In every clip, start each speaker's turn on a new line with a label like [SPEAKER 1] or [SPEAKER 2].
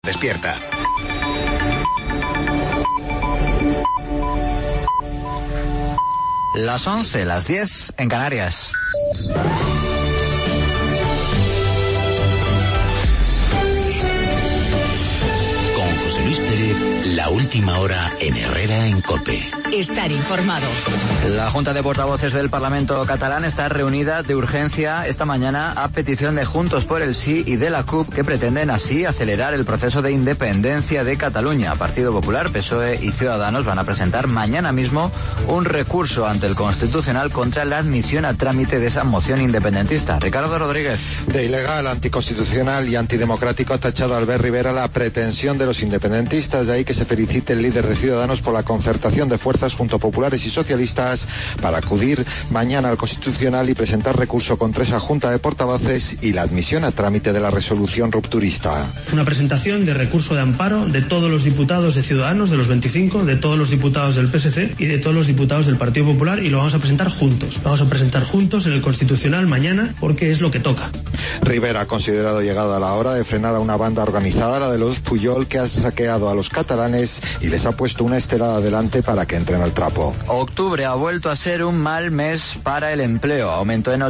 [SPEAKER 1] Despierta.
[SPEAKER 2] Las 11, las 10 en Canarias.
[SPEAKER 1] Con José Luis Pérez, la última hora en Herrera en COPE.
[SPEAKER 3] Estar informado.
[SPEAKER 2] La Junta de Portavoces del Parlamento catalán está reunida de urgencia esta mañana a petición de Juntos por el Sí y de la CUP, que pretenden así acelerar el proceso de independencia de Cataluña. Partido Popular, PSOE y Ciudadanos van a presentar mañana mismo un recurso ante el Constitucional contra la admisión a trámite de esa moción independentista. Ricardo Rodríguez.
[SPEAKER 4] De ilegal, anticonstitucional y antidemocrático ha tachado Albert Rivera la pretensión de los independentistas. De ahí que se felicite el líder de Ciudadanos por la concertación de fuerzas junto a populares y socialistas para acudir mañana al Constitucional y presentar recurso contra esa Junta de Portavoces y la admisión a trámite de la resolución rupturista.
[SPEAKER 5] Una presentación de recurso de amparo de todos los diputados de Ciudadanos, de los 25, de todos los diputados del PSC y de todos los diputados del Partido Popular, y lo vamos a presentar juntos. Vamos a presentar juntos en el Constitucional mañana porque es lo que toca.
[SPEAKER 4] Rivera ha considerado llegada la hora de frenar a una banda organizada, la de los Puyol, que ha saqueado a los catalanes y les ha puesto una estelada delante para que entren al trapo.
[SPEAKER 2] Octubre ha vuelto a ser un mal mes para el empleo. Aumentó en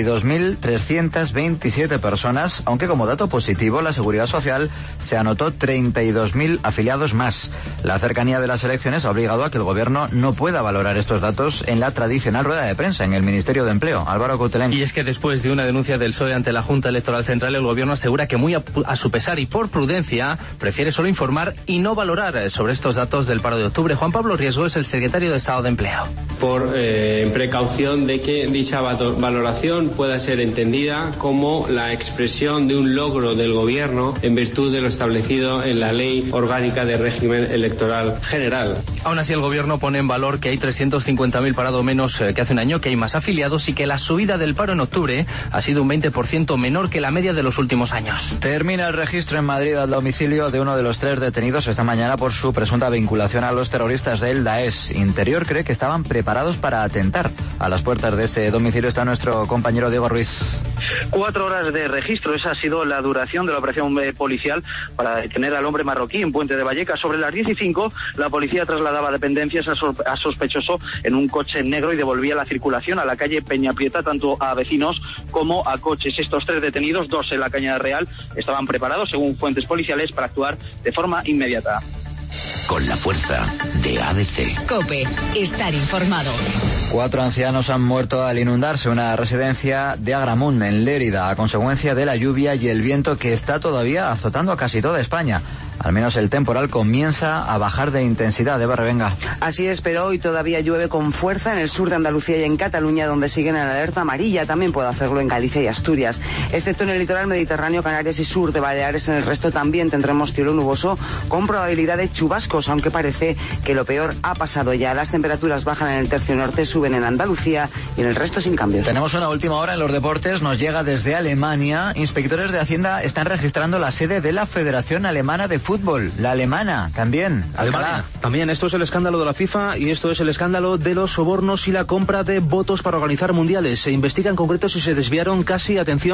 [SPEAKER 2] 82.327 personas, aunque como dato positivo la Seguridad Social se anotó 32.000 afiliados más. La cercanía de las elecciones ha obligado a que el Gobierno no pueda valorar estos datos en la tradicional rueda de prensa en el Ministerio de Empleo. Álvaro Coutelén.
[SPEAKER 6] Y es que después de una denuncia del PSOE ante la Junta Electoral Central, el Gobierno asegura que muy a su pesar y por prudencia prefiere solo informar y no valorar sobre estos datos del paro de octubre. Juan Pablo Riesgo es el secretario de Estado de Empleo.
[SPEAKER 7] Por precaución de que dicha valoración pueda ser entendida como la expresión de un logro del Gobierno en virtud de lo establecido en la Ley Orgánica de Régimen Electoral General.
[SPEAKER 6] Aún así, el Gobierno pone en valor que hay 350.000 parados menos que hace un año, que hay más afiliados y que la subida del paro en octubre ha sido un 20% menor que la media de los últimos años.
[SPEAKER 2] Termina el registro en Madrid al domicilio de uno de los 3 detenidos esta mañana por su presunta vinculación a los terroristas del Daesh. Interior cree que estaban preparados para atentar. A las puertas de ese domicilio está nuestro compañero Diego Ruiz.
[SPEAKER 8] 4 horas de registro, esa ha sido la duración de la operación policial para detener al hombre marroquí en Puente de Vallecas. Sobre las 10:05, la policía trasladaba dependencias a sospechoso en un coche negro y devolvía la circulación a la calle Peñaprieta, tanto a vecinos como a coches. Estos 3 detenidos, 2 en la Cañada Real, estaban preparados, según fuentes policiales, para actuar de forma inmediata.
[SPEAKER 1] Con la fuerza de ABC.
[SPEAKER 3] COPE. Estar informado.
[SPEAKER 2] 4 ancianos han muerto al inundarse una residencia de Agramunt, en Lérida, a consecuencia de la lluvia y el viento que está todavía azotando a casi toda España. Al menos el temporal comienza a bajar de intensidad. Eva Revenga.
[SPEAKER 9] Así es, pero hoy todavía llueve con fuerza en el sur de Andalucía y en Cataluña, donde siguen en alerta amarilla. También puede hacerlo en Galicia y Asturias. Excepto en el litoral mediterráneo, Canarias y sur de Baleares, en el resto también tendremos cielo nuboso con probabilidad de chubascos, aunque parece que lo peor ha pasado ya. Las temperaturas bajan en el tercio norte, suben en Andalucía y en el resto sin cambios.
[SPEAKER 2] Tenemos una última hora en los deportes. Nos llega desde Alemania. Inspectores de Hacienda están registrando la sede de la Federación Alemana de Fútbol. La alemana también.
[SPEAKER 10] Alemania también. Esto es el escándalo de la FIFA y esto es el escándalo de los sobornos y la compra de votos para organizar mundiales. Se investiga en concreto si se desviaron casi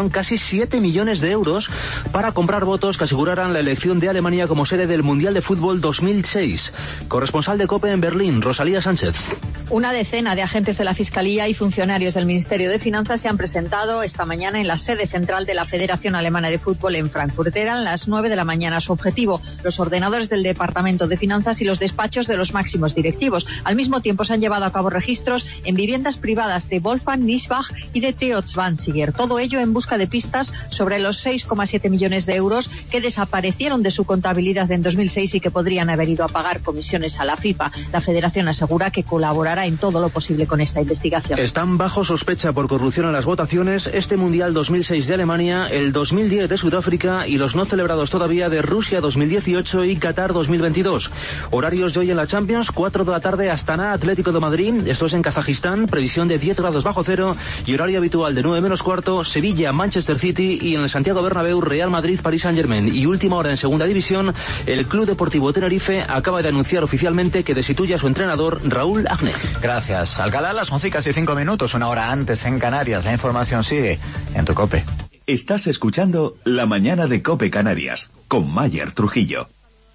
[SPEAKER 10] 7 millones de euros para comprar votos que aseguraran la elección de Alemania como sede del Mundial de Fútbol 2006. Corresponsal de COPE en Berlín, Rosalía Sánchez.
[SPEAKER 11] Una decena de agentes de la Fiscalía y funcionarios del Ministerio de Finanzas se han presentado esta mañana en la sede central de la Federación Alemana de Fútbol en Frankfurt. Eran las 9 de la mañana. Su objetivo, los ordenadores del Departamento de Finanzas y los despachos de los máximos directivos. Al mismo tiempo se han llevado a cabo registros en viviendas privadas de Wolfgang Niesbach y de Theo Zwanziger. Todo ello en busca de pistas sobre los 6,7 millones de euros que desaparecieron de su contabilidad en 2006 y que podrían haber ido a pagar comisiones a la FIFA. La Federación asegura que colaborará en todo lo posible con esta investigación.
[SPEAKER 10] Están bajo sospecha por corrupción en las votaciones este Mundial 2006 de Alemania, el 2010 de Sudáfrica y los no celebrados todavía de Rusia 2018 y Qatar 2022. Horarios de hoy en la Champions, 4 de la tarde, Astana, Atlético de Madrid, esto es en Kazajistán, previsión de 10 grados bajo cero y horario habitual de 9 menos cuarto, Sevilla, Manchester City y en el Santiago Bernabéu, Real Madrid, Paris Saint-Germain. Y última hora en segunda división, el Club Deportivo Tenerife acaba de anunciar oficialmente que destituye a su entrenador Raúl Agne.
[SPEAKER 2] Gracias. Alcalá, las 11:05, una hora antes en Canarias. La información sigue en tu COPE.
[SPEAKER 12] Estás escuchando La Mañana de COPE Canarias, con Mayer Trujillo.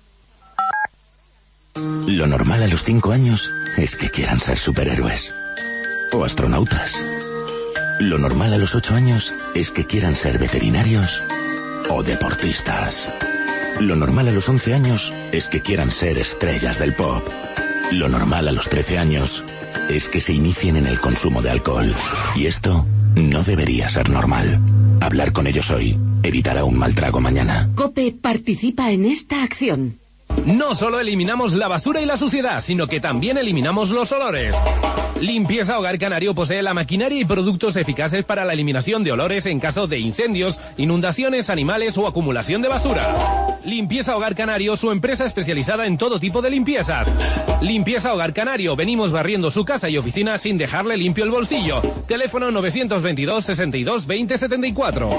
[SPEAKER 1] Lo normal a los 5 años es que quieran ser superhéroes o astronautas. Lo normal a los 8 años es que quieran ser veterinarios o deportistas. Lo normal a los 11 años es que quieran ser estrellas del pop. Lo normal a los 13 años es que se inicien en el consumo de alcohol. Y esto no debería ser normal. Hablar con ellos hoy evitará un mal trago mañana.
[SPEAKER 13] COPE participa en esta acción.
[SPEAKER 14] No solo eliminamos la basura y la suciedad, sino que también eliminamos los olores. Limpieza Hogar Canario posee la maquinaria y productos eficaces para la eliminación de olores en caso de incendios, inundaciones, animales o acumulación de basura. Limpieza Hogar Canario, su empresa especializada en todo tipo de limpiezas. Limpieza Hogar Canario, venimos barriendo su casa y oficina sin dejarle limpio el bolsillo. Teléfono 922 62 20 74.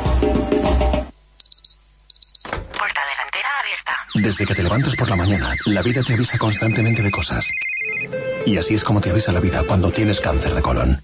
[SPEAKER 15] Desde que te levantas por la mañana, la vida te avisa constantemente de cosas. Y así es como te avisa la vida cuando tienes cáncer de colon.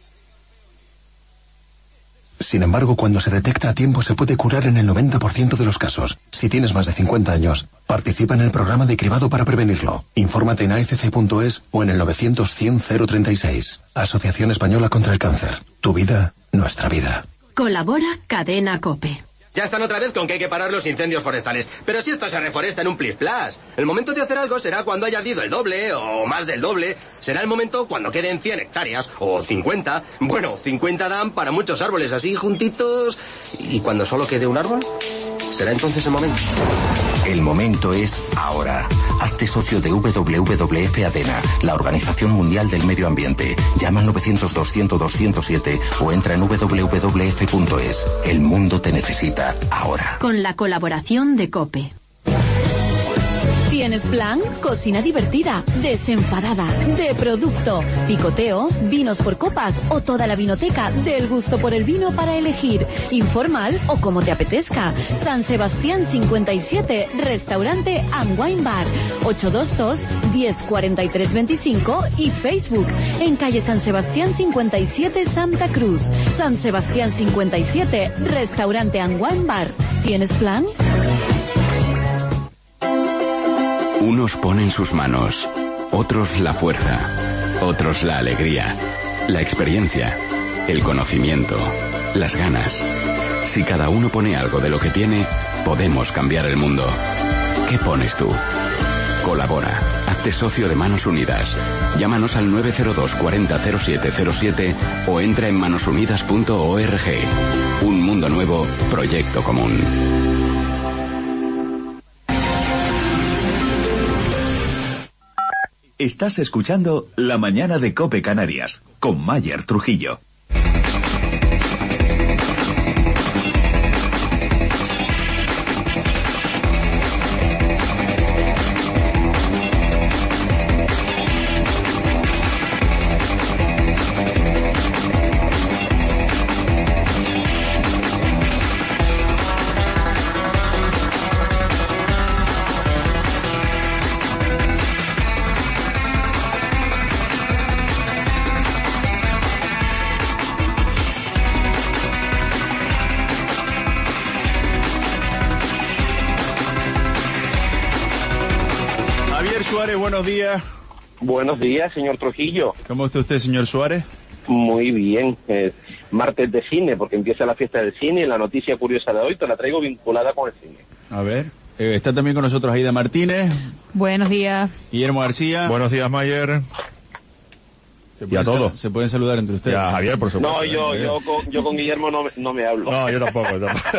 [SPEAKER 15] Sin embargo, cuando se detecta a tiempo se puede curar en el 90% de los casos. Si tienes más de 50 años, participa en el programa de cribado para prevenirlo. Infórmate en aecc.es o en el 900-100-036. Asociación Española contra el Cáncer. Tu vida, nuestra vida.
[SPEAKER 13] Colabora Cadena COPE.
[SPEAKER 16] Ya están otra vez con que hay que parar los incendios forestales. Pero si esto se reforesta en un plis-plas. El momento de hacer algo será cuando haya ardido el doble o más del doble. Será el momento cuando queden 100 hectáreas o 50. Bueno, 50 dan para muchos árboles así juntitos. ¿Y cuando solo quede un árbol? ¿Será entonces el momento?
[SPEAKER 17] El momento es ahora. Hazte socio de WWF ADENA, la Organización Mundial del Medio Ambiente. Llama al 900-200-207 o entra en www.es. El mundo te necesita ahora.
[SPEAKER 13] Con la colaboración de COPE.
[SPEAKER 3] ¿Tienes plan? Cocina divertida, desenfadada, de producto, picoteo, vinos por copas o toda la vinoteca del gusto por el vino para elegir, informal o como te apetezca. San Sebastián 57, Restaurante and Wine Bar, 822-104325 y Facebook en calle San Sebastián 57, Santa Cruz. San Sebastián 57, Restaurante and Wine Bar. ¿Tienes plan?
[SPEAKER 18] Unos ponen sus manos, otros la fuerza, otros la alegría, la experiencia, el conocimiento, las ganas. Si cada uno pone algo de lo que tiene, podemos cambiar el mundo. ¿Qué pones tú? Colabora. Hazte socio de Manos Unidas. Llámanos al 902 40 0707 o entra en manosunidas.org. Un mundo nuevo, proyecto común.
[SPEAKER 12] Estás escuchando La Mañana de COPE Canarias, con Mayer Trujillo.
[SPEAKER 19] Buenos días.
[SPEAKER 20] Buenos días, señor Trujillo.
[SPEAKER 19] ¿Cómo está usted, señor Suárez?
[SPEAKER 20] Muy bien. Martes de cine, porque empieza la fiesta del cine y la noticia curiosa de hoy te la traigo vinculada con el cine.
[SPEAKER 19] A ver, está también con nosotros Aida Martínez.
[SPEAKER 21] Buenos días.
[SPEAKER 19] Guillermo García.
[SPEAKER 22] Buenos días, Mayer. Y a todos.
[SPEAKER 19] Se pueden saludar entre ustedes.
[SPEAKER 22] Ya, Javier, por supuesto.
[SPEAKER 20] No, yo con Guillermo no me hablo.
[SPEAKER 22] No, yo tampoco.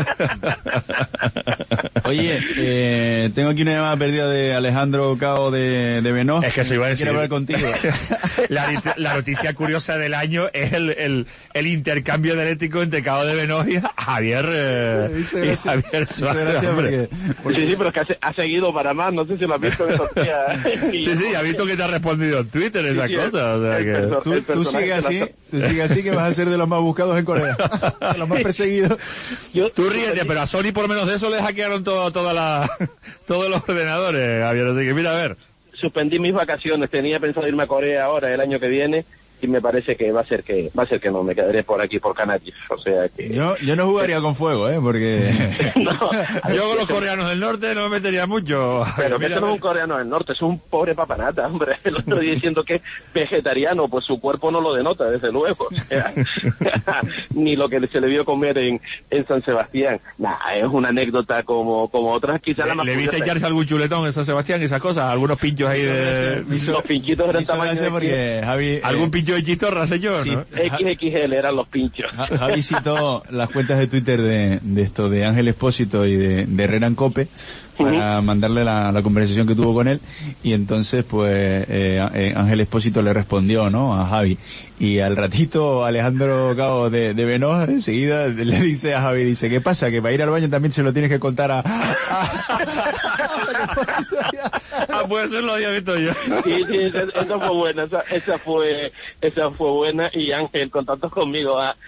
[SPEAKER 19] Oye, tengo aquí una llamada perdida de Alejandro Cao de Benó.
[SPEAKER 22] Es que se iba a decir.
[SPEAKER 19] Quiero hablar contigo.
[SPEAKER 22] La noticia curiosa del año es el intercambio dialéctico entre Cao de Benó y Javier Suárez.
[SPEAKER 20] Sí, pero es que ha seguido para más. No sé si lo has visto en esos días.
[SPEAKER 22] Sí, ha visto que te ha respondido en Twitter esas cosas. O sea que...
[SPEAKER 19] Tú sigues así que vas a ser de los más buscados en Corea, de los más perseguidos.
[SPEAKER 22] Tú ríete, pero a Sony por lo menos de eso le hackearon todos los ordenadores, Javier, así que mira, a ver.
[SPEAKER 20] Suspendí mis vacaciones, tenía pensado irme a Corea ahora el año que viene y me parece que va a ser que no me quedaré por aquí por Canarias, o sea que
[SPEAKER 19] yo no jugaría con fuego, porque
[SPEAKER 22] yo con los coreanos del norte no me metería mucho.
[SPEAKER 20] Pero que no es un coreano del norte, es un pobre papanata, hombre. El otro día diciendo que es vegetariano, pues su cuerpo no lo denota, desde luego. O sea, ni lo que se le vio comer en San Sebastián. Es una anécdota como otras, quizás la más.
[SPEAKER 22] ¿Le viste echarse algún chuletón en San Sebastián, esas cosas? Algunos pinchos ahí
[SPEAKER 20] los pinchitos eran tamaño
[SPEAKER 19] porque Javi,
[SPEAKER 22] algún pincho de chistorra, señor,
[SPEAKER 19] sí,
[SPEAKER 22] ¿no?
[SPEAKER 20] XXL eran los pinchos.
[SPEAKER 19] Javi citó las cuentas de Twitter de esto de Ángel Expósito y de Herrera en Cope para mandarle la conversación que tuvo con él, y entonces pues Ángel Expósito le respondió, ¿no?, a Javi, y al ratito Alejandro Cao de Benoz enseguida le dice a Javi, dice, ¿qué pasa? Que para ir al baño también se lo tienes que contar a
[SPEAKER 22] pues eso lo había visto yo.
[SPEAKER 20] Sí, esa fue buena, esa fue buena, y Ángel contactó conmigo a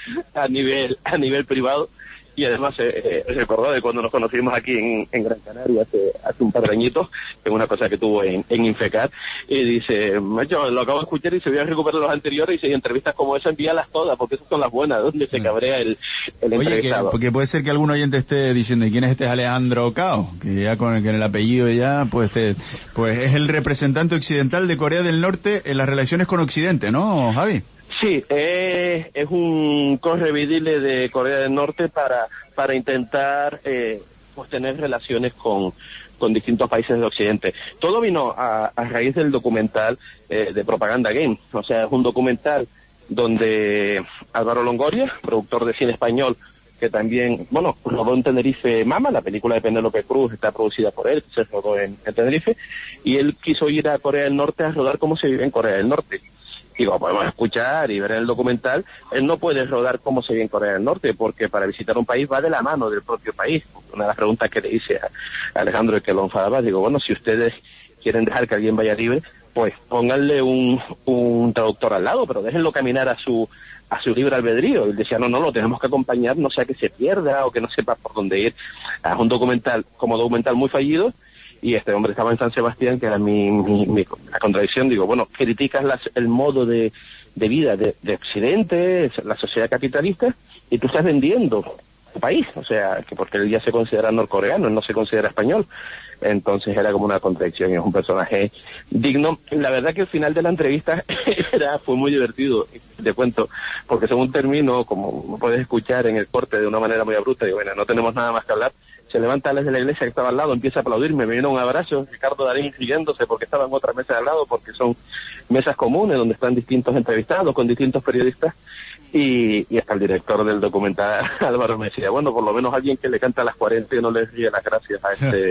[SPEAKER 20] nivel privado. Y además recordó de cuando nos conocimos aquí en Gran Canaria hace un par de añitos, en una cosa que tuvo en Infecar, y dice, yo lo acabo de escuchar y se voy a recuperar los anteriores, y dice, entrevistas como esa envíalas todas, porque esas son las buenas, donde se cabrea el entrevistado.
[SPEAKER 19] Oye, porque puede ser que algún oyente esté diciendo, ¿y quién es este Alejandro Cao? Que ya con el apellido ya, pues es el representante occidental de Corea del Norte en las relaciones con Occidente, ¿no, Javi?
[SPEAKER 20] Sí, es un correvidile de Corea del Norte para intentar pues tener relaciones con distintos países del Occidente. Todo vino a raíz del documental de Propaganda Game. O sea, es un documental donde Álvaro Longoria, productor de cine español, que también, rodó en Tenerife Mama, la película de Penélope Cruz está producida por él, se rodó en Tenerife, y él quiso ir a Corea del Norte a rodar cómo se vive en Corea del Norte. Digo, podemos escuchar y ver en el documental, él no puede rodar cómo se ve en Corea del Norte, porque para visitar un país va de la mano del propio país. Una de las preguntas que le hice a Alejandro y que lo enfadaba, digo, si ustedes quieren dejar que alguien vaya libre, pues pónganle un traductor al lado, pero déjenlo caminar a su libre albedrío. Y él decía, no, lo tenemos que acompañar, no sea que se pierda o que no sepa por dónde ir. Es un documental muy fallido. Y este hombre estaba en San Sebastián, que era la contradicción. Digo, criticas el modo de vida de Occidente, la sociedad capitalista, y tú estás vendiendo tu país, o sea, que porque él ya se considera norcoreano, él no se considera español. Entonces era como una contradicción, y es un personaje digno. La verdad que el final de la entrevista fue muy divertido, te cuento, porque según termino, como puedes escuchar en el corte de una manera muy abrupta, digo, no tenemos nada más que hablar. Se levanta desde la iglesia que estaba al lado, empieza a aplaudirme, me viene un abrazo, Ricardo Darín riéndose porque estaba en otra mesa de al lado, porque son mesas comunes donde están distintos entrevistados con distintos periodistas, y hasta el director del documental, Álvaro, me decía, por lo menos alguien que le canta a las 40 y no le ríe las gracias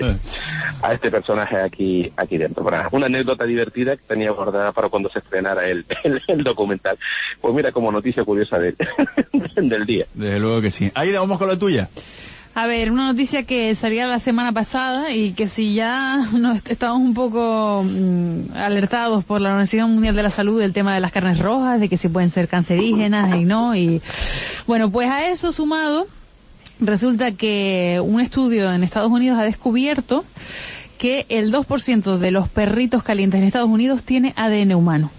[SPEAKER 20] a este personaje aquí dentro. Una anécdota divertida que tenía guardada para cuando se estrenara el documental. Pues mira, como noticia curiosa del día.
[SPEAKER 19] Desde luego que sí. Aida, vamos con la tuya.
[SPEAKER 5] A ver, una noticia que salía la semana pasada y que si ya estábamos un poco alertados por la Organización Mundial de la Salud del tema de las carnes rojas, de que si pueden ser cancerígenas y no, y bueno, pues a eso sumado, resulta que un estudio en Estados Unidos ha descubierto que el 2% de los perritos calientes en Estados Unidos tiene ADN humano.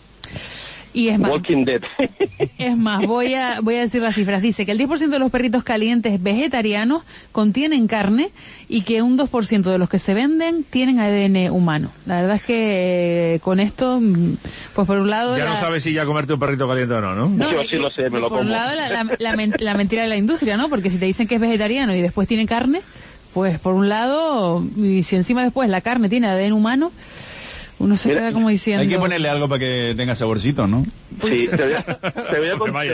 [SPEAKER 5] Y es más,
[SPEAKER 20] Walking Dead.
[SPEAKER 5] Es más, voy a decir las cifras. Dice que el 10% de los perritos calientes vegetarianos contienen carne y que un 2% de los que se venden tienen ADN humano. La verdad es que con esto, pues por un lado...
[SPEAKER 22] Ya no sabes si ya comerte un perrito caliente o no, ¿no?
[SPEAKER 20] Yo sí lo sé, me lo como.
[SPEAKER 5] Por un lado la mentira de la industria, ¿no? Porque si te dicen que es vegetariano y después tiene carne, pues por un lado, y si encima después la carne tiene ADN humano... Uno se queda como diciendo...
[SPEAKER 19] Hay que ponerle algo para que tenga saborcito, ¿no?
[SPEAKER 20] Sí, te voy a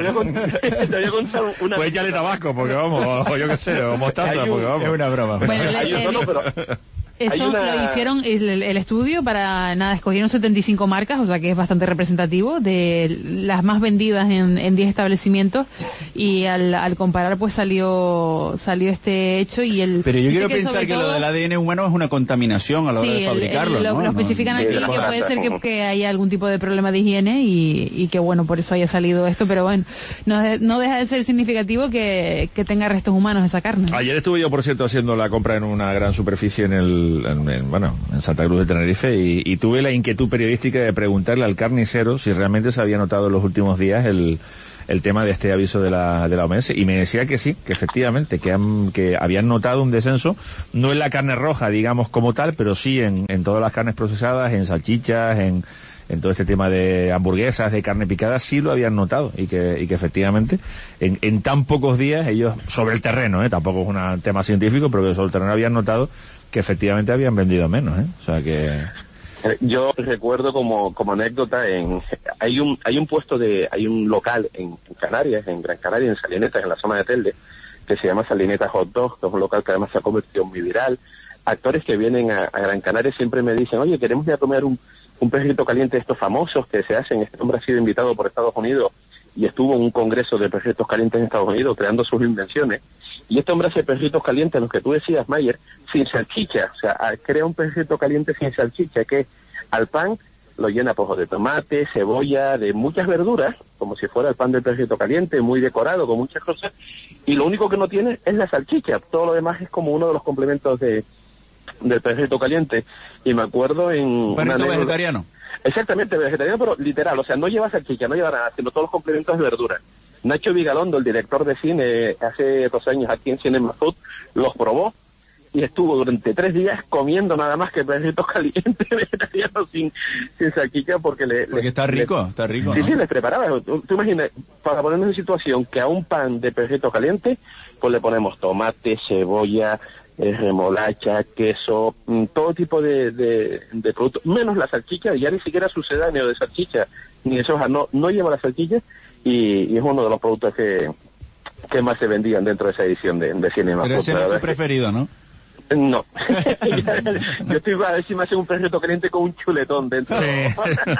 [SPEAKER 20] contar una...
[SPEAKER 22] Pues échale tabasco, porque vamos, o yo qué sé, o mostaza, porque vamos.
[SPEAKER 19] Es una broma.
[SPEAKER 5] Bueno, eso lo hicieron el estudio para escogieron 75 marcas, o sea que es bastante representativo de las más vendidas en 10 establecimientos, y al comparar pues salió este hecho y
[SPEAKER 19] Pero yo quiero pensar que lo del ADN humano es una contaminación a la hora de fabricarlo, ¿no?
[SPEAKER 5] Lo especifican aquí, que puede ser que haya algún tipo de problema de higiene y que bueno, por eso haya salido esto, pero bueno, no deja de ser significativo que tenga restos humanos esa carne.
[SPEAKER 22] Ayer estuve yo, por cierto, haciendo la compra en una gran superficie en el en Santa Cruz de Tenerife, y tuve la inquietud periodística de preguntarle al carnicero si realmente se había notado en los últimos días el tema de este aviso de la OMS, y me decía que sí, que efectivamente, que habían notado un descenso, no en la carne roja, digamos, como tal, pero sí en todas las carnes procesadas, en salchichas, en todo este tema de hamburguesas, de carne picada, sí lo habían notado, y que efectivamente en tan pocos días ellos, sobre el terreno, tampoco es un tema científico, pero que sobre el terreno habían notado que efectivamente habían vendido menos, o sea que...
[SPEAKER 20] Yo recuerdo como anécdota, hay un local en Canarias, en Gran Canaria, en Salinetas, en la zona de Telde, que se llama Salinetas Hot Dog, que es un local que además se ha convertido muy viral. Actores que vienen a Gran Canaria siempre me dicen, oye, queremos ir a comer un perrito caliente de estos famosos que se hacen. Este hombre ha sido invitado por Estados Unidos y estuvo en un congreso de perritos calientes en Estados Unidos creando sus invenciones. Y este hombre hace perritos calientes, los que tú decías, Mayer, sin salchicha. O sea, crea un perrito caliente sin salchicha, que al pan lo llena pues de tomate, cebolla, de muchas verduras, como si fuera el pan del perrito caliente, muy decorado, con muchas cosas. Y lo único que no tiene es la salchicha. Todo lo demás es como uno de los complementos del perrito caliente. Y me acuerdo en... ¿Un
[SPEAKER 19] perrito vegetariano?
[SPEAKER 20] Exactamente, vegetariano, pero literal. O sea, no lleva salchicha, no lleva nada, sino todos los complementos de verdura. Nacho Vigalondo, el director de cine, hace 2 años aquí en Cinema Food, los probó y estuvo durante 3 días comiendo nada más que perritos calientes vegetarianos sin salchicha porque
[SPEAKER 19] está rico, está rico,
[SPEAKER 20] Sí,
[SPEAKER 19] ¿no?
[SPEAKER 20] sí, les preparaba. Tú imaginas, para ponernos en situación que a un pan de perrito caliente, pues le ponemos tomate, cebolla, remolacha, queso, todo tipo de productos, menos la salchicha, ya ni siquiera sucedáneo de salchicha, ni de soja, no lleva la salchicha, y es uno de los productos que más se vendían dentro de esa edición de Cinema.
[SPEAKER 19] Pero ese no es tu preferido, ¿no?
[SPEAKER 20] No. Yo estoy a ver si me hacen un perrito caliente con un chuletón dentro. Sí.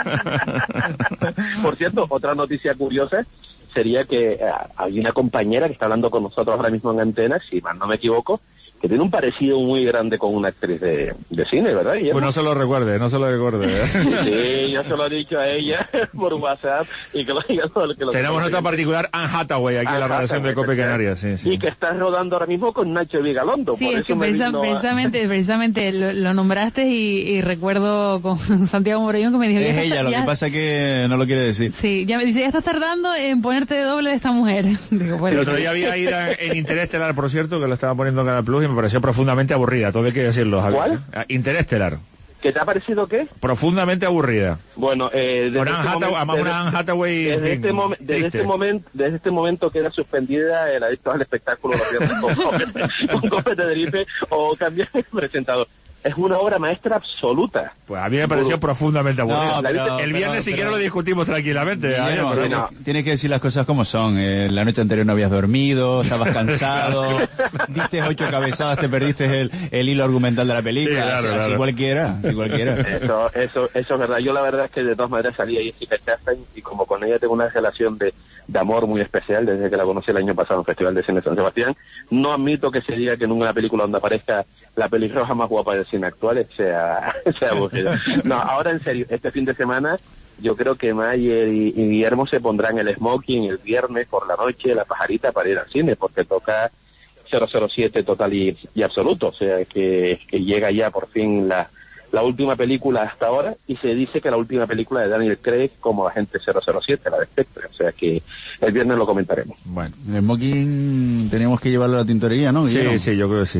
[SPEAKER 20] Por cierto, otra noticia curiosa sería que hay una compañera que está hablando con nosotros ahora mismo en antena, si mal no me equivoco, que tiene un parecido muy grande con una actriz de cine, ¿verdad, Guillermo?
[SPEAKER 22] Pues no se lo recuerde.
[SPEAKER 20] Sí, yo se lo he dicho a ella por WhatsApp y que lo diga todo lo que lo
[SPEAKER 22] tenemos nuestra particular Anne Hathaway aquí en la redacción de Cope Canarias, sí.
[SPEAKER 20] Y que está rodando ahora mismo con Nacho Vigalondo.
[SPEAKER 5] Sí,
[SPEAKER 20] por
[SPEAKER 5] es
[SPEAKER 20] eso
[SPEAKER 5] que precisamente lo nombraste y recuerdo con Santiago Morellón que me dijo...
[SPEAKER 19] Es ella, lo que pasa es que no lo quiere decir.
[SPEAKER 5] Sí, ya me dice, ya estás tardando en ponerte de doble de esta mujer. Digo, bueno,
[SPEAKER 22] el otro día había ido en Interestelar, por cierto, que lo estaba poniendo en Canal Plus y me pareció profundamente aburrida, todo hay que decirlo, Javier.
[SPEAKER 20] ¿Cuál?
[SPEAKER 22] Interestelar.
[SPEAKER 20] ¿Qué te ha parecido qué?
[SPEAKER 22] Profundamente aburrida.
[SPEAKER 20] Bueno, desde
[SPEAKER 22] Anne Hathaway
[SPEAKER 20] desde este momento queda suspendida el adicto al espectáculo con Cope Tenerife o cambiar de presentador. Es una obra maestra absoluta.
[SPEAKER 22] Pues a mí me pareció profundamente aburrida.
[SPEAKER 19] No,
[SPEAKER 22] el viernes siquiera lo discutimos tranquilamente.
[SPEAKER 19] Tienes que decir las cosas como son. La noche anterior no habías dormido, estabas cansado, diste 8 cabezadas, te perdiste el hilo argumental de la película. Sí, claro, así cualquiera.
[SPEAKER 20] Eso es verdad. Yo la verdad es que de todas maneras salí a Jessica Chastain y como con ella tengo una relación de amor muy especial desde que la conocí el año pasado en el Festival de Cine de San Sebastián. No admito que se diga que en una película donde aparezca la pelirroja más guapa del cine actual sea aburrida. No, ahora en serio, este fin de semana yo creo que Mayer y Guillermo se pondrán el smoking el viernes por la noche, la pajarita, para ir al cine, porque toca 007 total y absoluto. O sea que llega ya por fin la última película hasta ahora, y se dice que la última película de Daniel Craig como agente 007, la de Spectre. O sea que el viernes lo comentaremos.
[SPEAKER 19] Bueno, el smoking teníamos que llevarlo a la tintorería, ¿no?
[SPEAKER 22] Sí, yo creo que sí.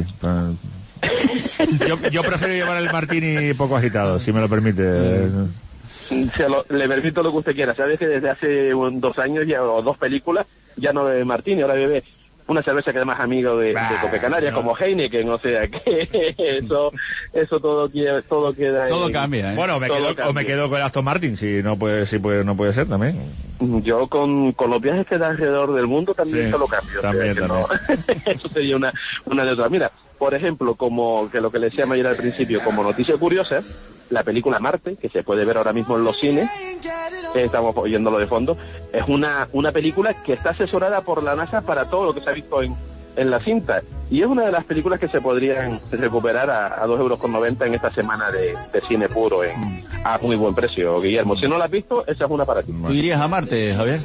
[SPEAKER 22] Yo prefiero llevar el martini poco agitado, si me lo permite.
[SPEAKER 20] Le permito lo que usted quiera. Sabes que desde hace 2 años ya, o 2 películas ya no bebe martini, ahora bebe una cerveza que además amigo de Cope Canarias, como Heineken, o sea que eso todo queda
[SPEAKER 19] todo cambia, ¿eh?
[SPEAKER 22] Bueno, me quedo con el Aston Martin, si no puede ser también.
[SPEAKER 20] Yo con los viajes que da alrededor del mundo también solo cambio.
[SPEAKER 22] También.
[SPEAKER 20] No, eso sería una de otras. Mira, por ejemplo, como que lo que le decía Mayer al principio, como noticia curiosa, la película Marte, que se puede ver ahora mismo en los cines, estamos oyéndolo de fondo, es una película que está asesorada por la NASA para todo lo que se ha visto en la cinta, y es una de las películas que se podrían recuperar a 2,90 € en esta semana de cine puro a muy buen precio, Guillermo. Si no la has visto, esa es una para ti.
[SPEAKER 19] ¿Tú irías a Marte, Javier?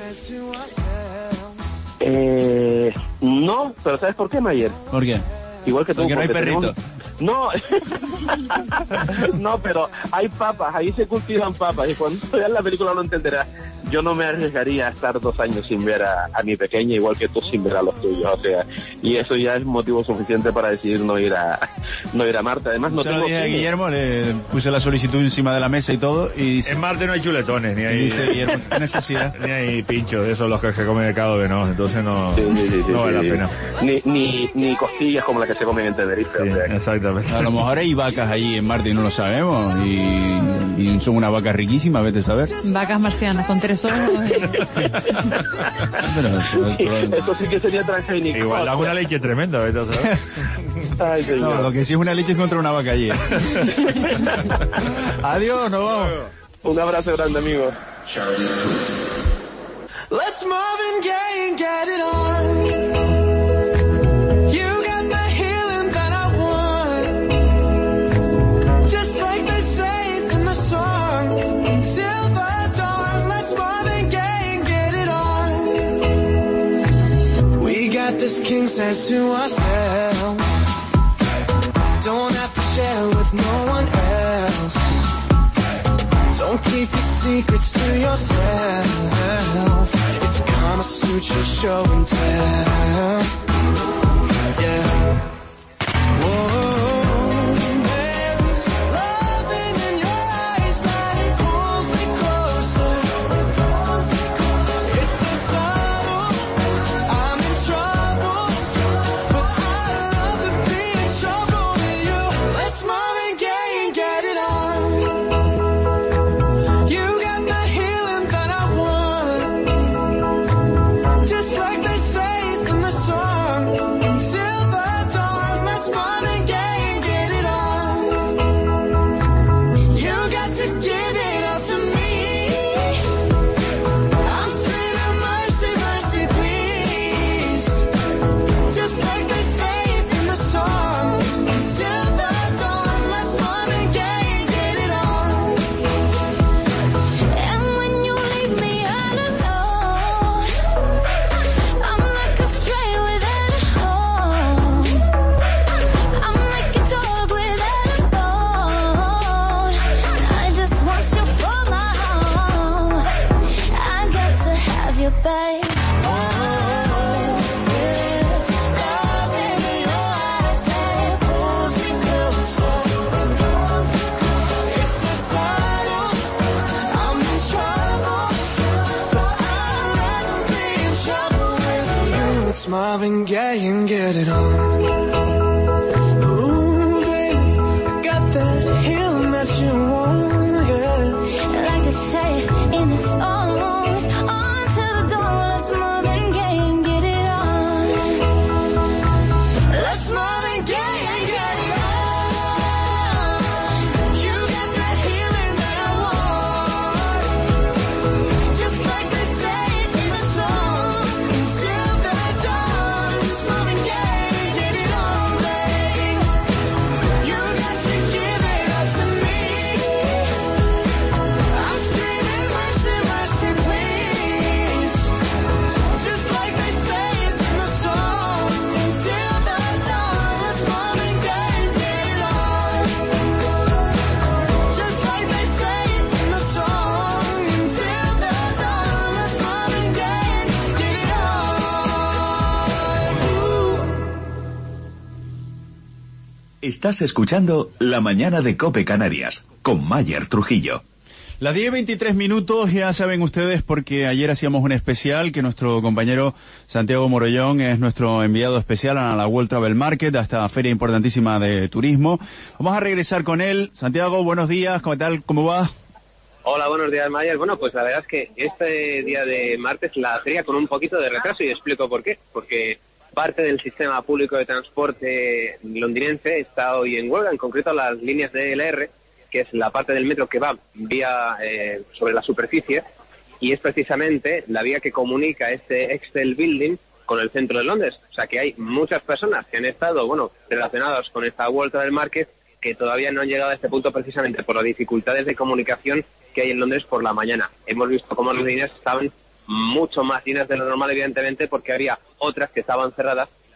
[SPEAKER 20] No, pero ¿sabes por qué, Mayer?
[SPEAKER 19] ¿Por qué?
[SPEAKER 20] Igual que tú.
[SPEAKER 19] Porque no hay perrito.
[SPEAKER 20] No, no, pero hay papas, ahí se cultivan papas, y cuando veas la película lo entenderás. Yo no me arriesgaría a estar 2 años sin ver a mi pequeña, igual que tú sin ver a los tuyos, o sea, y eso ya es motivo suficiente para decidir no ir a Marte. Además, no
[SPEAKER 19] se
[SPEAKER 20] tengo
[SPEAKER 19] lo dije a Guillermo, le puse la solicitud encima de la mesa y todo, y dice,
[SPEAKER 22] en Marte no hay chuletones, ni hay...
[SPEAKER 19] Dice Guillermo, ¿qué necesidad?
[SPEAKER 22] Ni hay pinchos, de esos los que se comen de cada no, entonces no, no vale la pena.
[SPEAKER 20] Ni costillas como las que se comen en Tenerife.
[SPEAKER 22] Sí, o sea, exactamente.
[SPEAKER 19] A lo mejor hay vacas allí en Marte y no lo sabemos, y son unas vacas riquísimas, vete a saber.
[SPEAKER 5] Vacas marcianas con 3 ojos.
[SPEAKER 20] Eso sí que sería transgénico.
[SPEAKER 22] Igual da una leche tremenda, vete a saber.
[SPEAKER 20] Ay, señor.
[SPEAKER 19] No, lo que sí es una leche es contra una vaca allí. Adiós, nos vamos.
[SPEAKER 20] Un abrazo grande, amigo.
[SPEAKER 4] Let's Marvin Gaye and get it on. You got the healing that I want. Just like they say in the song. Until the dawn, let's Marvin Gaye and get it on. We got this king size to ourselves. Don't have to share with no one else. Don't keep your secrets to yourself. It's Kama Sutra show and tell. Yeah. Whoa. There's loving in your eyes that pulls me closer. It's so subtle. I'm in trouble, but I love to be in trouble with you. Let's Marvin Gaye and get it on. Marvin Gaye and get it on. Ooh, baby, I got that healing that you want, yeah. Like I say in the songs, on to the dawn, let's Marvin Gaye and get it on. Let's Marvin Gaye and get it on. You got that healing that I want. Just like they say in the song, until the
[SPEAKER 12] Estás escuchando La Mañana de COPE Canarias, con Mayer Trujillo.
[SPEAKER 19] Las 10:23, ya saben ustedes, porque ayer hacíamos un especial que nuestro compañero Santiago Morollón es nuestro enviado especial a la World Travel Market, a esta feria importantísima de turismo. Vamos a regresar con él. Santiago, buenos días, ¿cómo tal? ¿Cómo va?
[SPEAKER 21] Hola, buenos días, Mayer. Bueno, pues la verdad es que este día de martes la feria con un poquito de retraso, y explico por qué. Porque parte del sistema público de transporte londinense está hoy en huelga, en concreto las líneas de LR, que es la parte del metro que va vía sobre la superficie, y es precisamente la vía que comunica este Excel Building con el centro de Londres. O sea que hay muchas personas que han estado, relacionadas con esta World Travel Market, que todavía no han llegado a este punto precisamente por las dificultades de comunicación que hay en Londres por la mañana. Hemos visto cómo las líneas estaban mucho más llenas de lo normal, evidentemente, porque había otras que estaban cerradas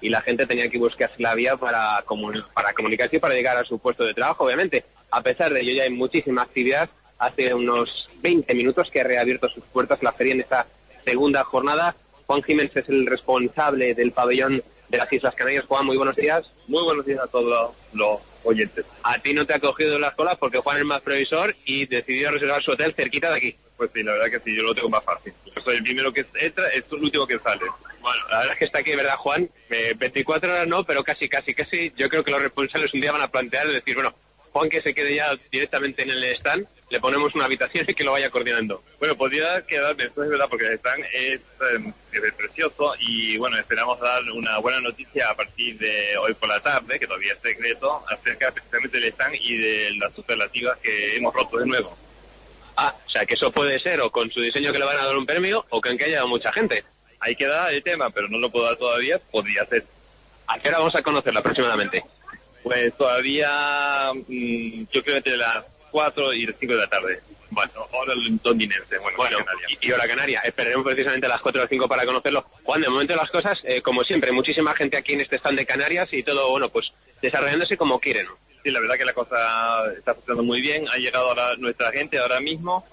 [SPEAKER 21] y la gente tenía que buscarse la vía para comunicarse y para llegar a su puesto de trabajo, obviamente. A pesar de ello, ya hay muchísima actividad. Hace unos 20 minutos que ha reabierto sus puertas la feria en esta segunda jornada. Juan Jiménez es el responsable del pabellón de las Islas Canarias. Juan, muy buenos días.
[SPEAKER 6] Muy buenos días a todos los oyentes.
[SPEAKER 21] A ti no te ha cogido las colas porque Juan es más previsor y decidió reservar su hotel cerquita de aquí.
[SPEAKER 6] Pues sí, la verdad que sí, yo lo tengo más fácil. Yo soy el primero que entra, es el último que sale.
[SPEAKER 21] Bueno, la verdad es que está aquí, ¿verdad, Juan? 24 horas no, pero casi. Yo creo que los responsables un día van a plantear, es decir, bueno, Juan que se quede ya directamente en el stand, le ponemos una habitación y que lo vaya coordinando.
[SPEAKER 6] Bueno, podría quedarme, eso es verdad, porque el stand es precioso y bueno, esperamos dar una buena noticia a partir de hoy por la tarde, que todavía es secreto, acerca precisamente del stand y de las superlativas que hemos roto de nuevo.
[SPEAKER 21] Ah, o sea que eso puede ser o con su diseño que le van a dar un premio o con que haya mucha gente.
[SPEAKER 6] Ahí queda el tema, pero no lo puedo dar todavía, podría ser.
[SPEAKER 21] ¿A qué hora vamos a conocerlo aproximadamente?
[SPEAKER 6] Pues todavía, yo creo entre las 4 y las 5 de la tarde. Bueno, hora londinense.
[SPEAKER 21] Bueno, y hora canaria. Esperaremos precisamente a las 4 o 5 para conocerlo. Juan, de momento las cosas, como siempre, muchísima gente aquí en este stand de Canarias y todo, bueno, pues desarrollándose como quieren.
[SPEAKER 6] Sí, la verdad que la cosa está funcionando muy bien. Ha llegado ahora nuestra gente ahora mismo.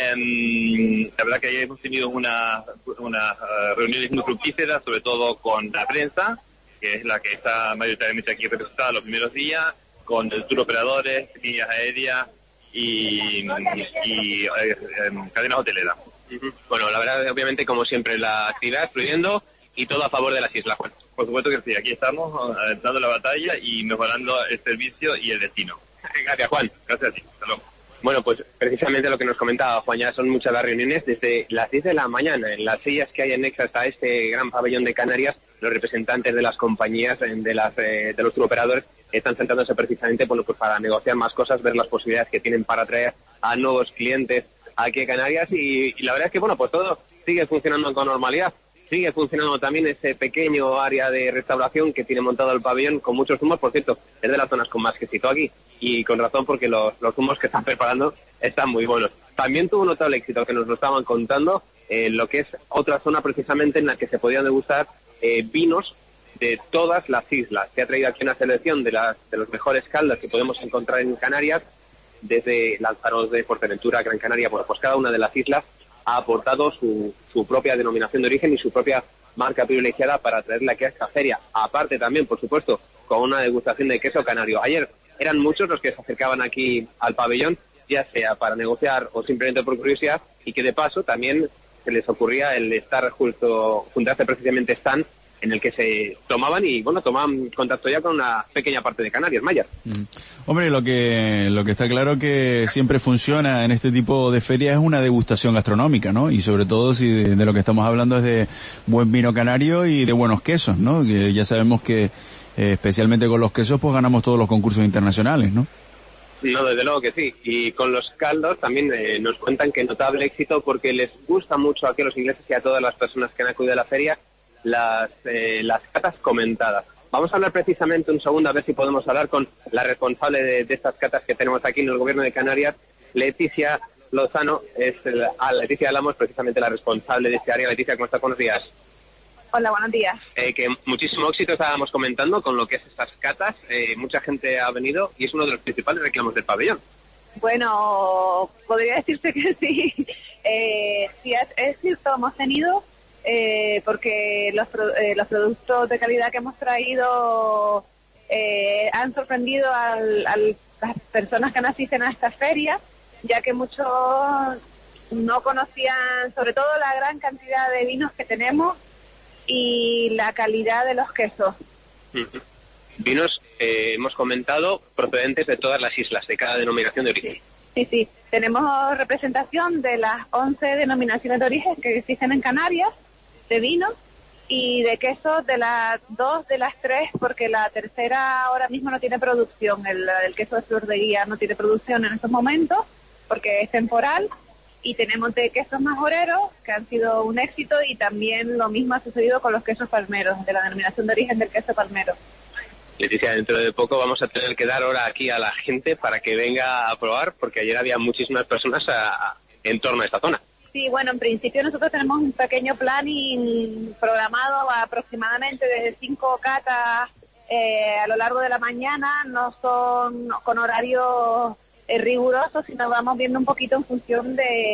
[SPEAKER 6] La verdad que hemos tenido unas reuniones muy fructíferas, sobre todo con la prensa, que es la que está mayoritariamente aquí representada los primeros días, con el tour operadores, líneas aéreas y cadenas hoteleras.
[SPEAKER 21] Bueno, la verdad, obviamente, como siempre, la actividad fluyendo y todo a favor de las islas. Juan.
[SPEAKER 6] Por supuesto que sí, aquí estamos dando la batalla y mejorando el servicio y el destino.
[SPEAKER 21] Gracias, Juan.
[SPEAKER 6] Gracias a ti. Hasta luego.
[SPEAKER 21] Bueno, pues precisamente lo que nos comentaba Juan, ya son muchas las reuniones desde las 10 de la mañana, en las sillas que hay anexas a este gran pabellón de Canarias. Los representantes de las compañías, de los turoperadores, están sentándose precisamente pues para negociar más cosas, ver las posibilidades que tienen para atraer a nuevos clientes aquí a Canarias y la verdad es que bueno, pues todo sigue funcionando con normalidad. Sigue funcionando también ese pequeño área de restauración que tiene montado el pabellón con muchos zumos. Por cierto, es de las zonas con más quesito aquí y con razón porque los zumos que están preparando están muy buenos. También tuvo un notable éxito que nos lo estaban contando lo que es otra zona precisamente en la que se podían degustar vinos de todas las islas. Se ha traído aquí una selección de los mejores caldas que podemos encontrar en Canarias, desde Lanzarote, Fuerteventura, Gran Canaria. Bueno, pues cada una de las islas ha aportado su propia denominación de origen y su propia marca privilegiada para traerla aquí a esta feria. Aparte también, por supuesto, con una degustación de queso canario. Ayer eran muchos los que se acercaban aquí al pabellón, ya sea para negociar o simplemente por curiosidad, y que de paso también se les ocurría el estar juntarse precisamente stand en el que se tomaban contacto ya con una pequeña parte de Canarias, Maya.
[SPEAKER 19] Hombre, lo que está claro que siempre funciona en este tipo de ferias es una degustación gastronómica, ¿no? Y sobre todo si de lo que estamos hablando es de buen vino canario y de buenos quesos, ¿no? Que ya sabemos que especialmente con los quesos pues ganamos todos los concursos internacionales, ¿no?
[SPEAKER 21] No, desde luego que sí. Y con los caldos también nos cuentan que notable éxito porque les gusta mucho aquí a los ingleses y a todas las personas que han acudido a la feria las catas comentadas. Vamos a hablar precisamente un segundo a ver si podemos hablar con la responsable de estas catas que tenemos aquí en el Gobierno de Canarias, Leticia Lozano. Leticia Alamos, precisamente la responsable de este área. Leticia, ¿cómo estás? Buenos días.
[SPEAKER 7] Hola, buenos días.
[SPEAKER 21] Que muchísimo éxito estábamos comentando con lo que es estas catas. Mucha gente ha venido y es uno de los principales reclamos del pabellón.
[SPEAKER 7] Bueno, podría decirse que sí. Sí, es cierto, hemos tenido... porque los productos de calidad que hemos traído han sorprendido a las personas que no asisten a esta feria, ya que muchos no conocían sobre todo la gran cantidad de vinos que tenemos y la calidad de los quesos.
[SPEAKER 21] Vinos, hemos comentado, procedentes de todas las islas, de cada denominación de origen.
[SPEAKER 7] Sí, tenemos representación de las 11 denominaciones de origen que existen en Canarias, de vino, y de quesos de las 2 de las 3, porque la tercera ahora mismo no tiene producción. El queso de Flor de Guía no tiene producción en estos momentos porque es temporal, y tenemos de quesos majoreros que han sido un éxito, y también lo mismo ha sucedido con los quesos palmeros, de la denominación de origen del queso palmero.
[SPEAKER 21] Leticia, dentro de poco vamos a tener que dar hora aquí a la gente para que venga a probar, porque ayer había muchísimas personas en torno a esta zona.
[SPEAKER 7] Sí, bueno, en principio nosotros tenemos un pequeño planning programado aproximadamente de 5 catas a lo largo de la mañana. No son con horarios rigurosos, sino vamos viendo un poquito en función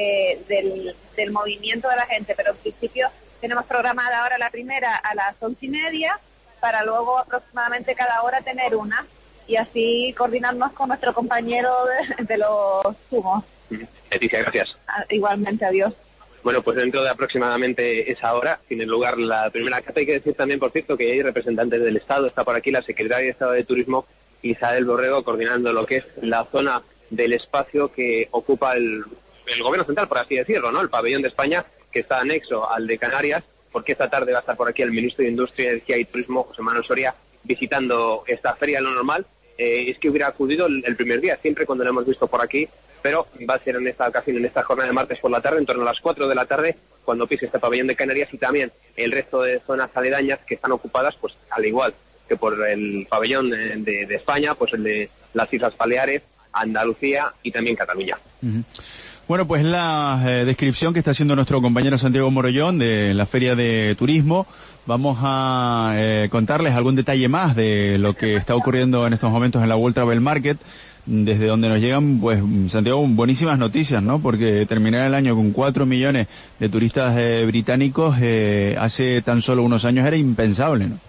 [SPEAKER 7] del movimiento de la gente, pero en principio tenemos programada ahora la primera a las 11:30 para luego aproximadamente cada hora tener una y así coordinarnos con nuestro compañero de los zumos.
[SPEAKER 21] Leticia, gracias.
[SPEAKER 7] Igualmente, adiós.
[SPEAKER 21] Bueno, pues dentro de aproximadamente esa hora tiene lugar la primera cata. Hay que decir también, por cierto, que hay representantes del Estado. Está por aquí la secretaria de Estado de Turismo, Isabel Borrego, coordinando lo que es la zona del espacio que ocupa el Gobierno Central, por así decirlo, ¿no? El pabellón de España, que está anexo al de Canarias, porque esta tarde va a estar por aquí el ministro de Industria, Energía y Turismo, José Manuel Soria, visitando esta feria. Lo normal es que hubiera acudido el primer día, siempre cuando lo hemos visto por aquí, pero va a ser en esta ocasión, en esta jornada de martes por la tarde, en torno a las 4 de la tarde, cuando pise este pabellón de Canarias, y también el resto de zonas aledañas que están ocupadas, pues al igual que por el pabellón de España, pues el de las Islas Baleares, Andalucía y también Cataluña.
[SPEAKER 19] Bueno, pues la descripción que está haciendo nuestro compañero Santiago Morollón de la Feria de Turismo. Vamos a contarles algún detalle más de lo que está ocurriendo en estos momentos en la World Travel Market, desde donde nos llegan, pues, Santiago, buenísimas noticias, ¿no? Porque terminar el año con 4 millones de turistas británicos hace tan solo unos años era impensable, ¿no?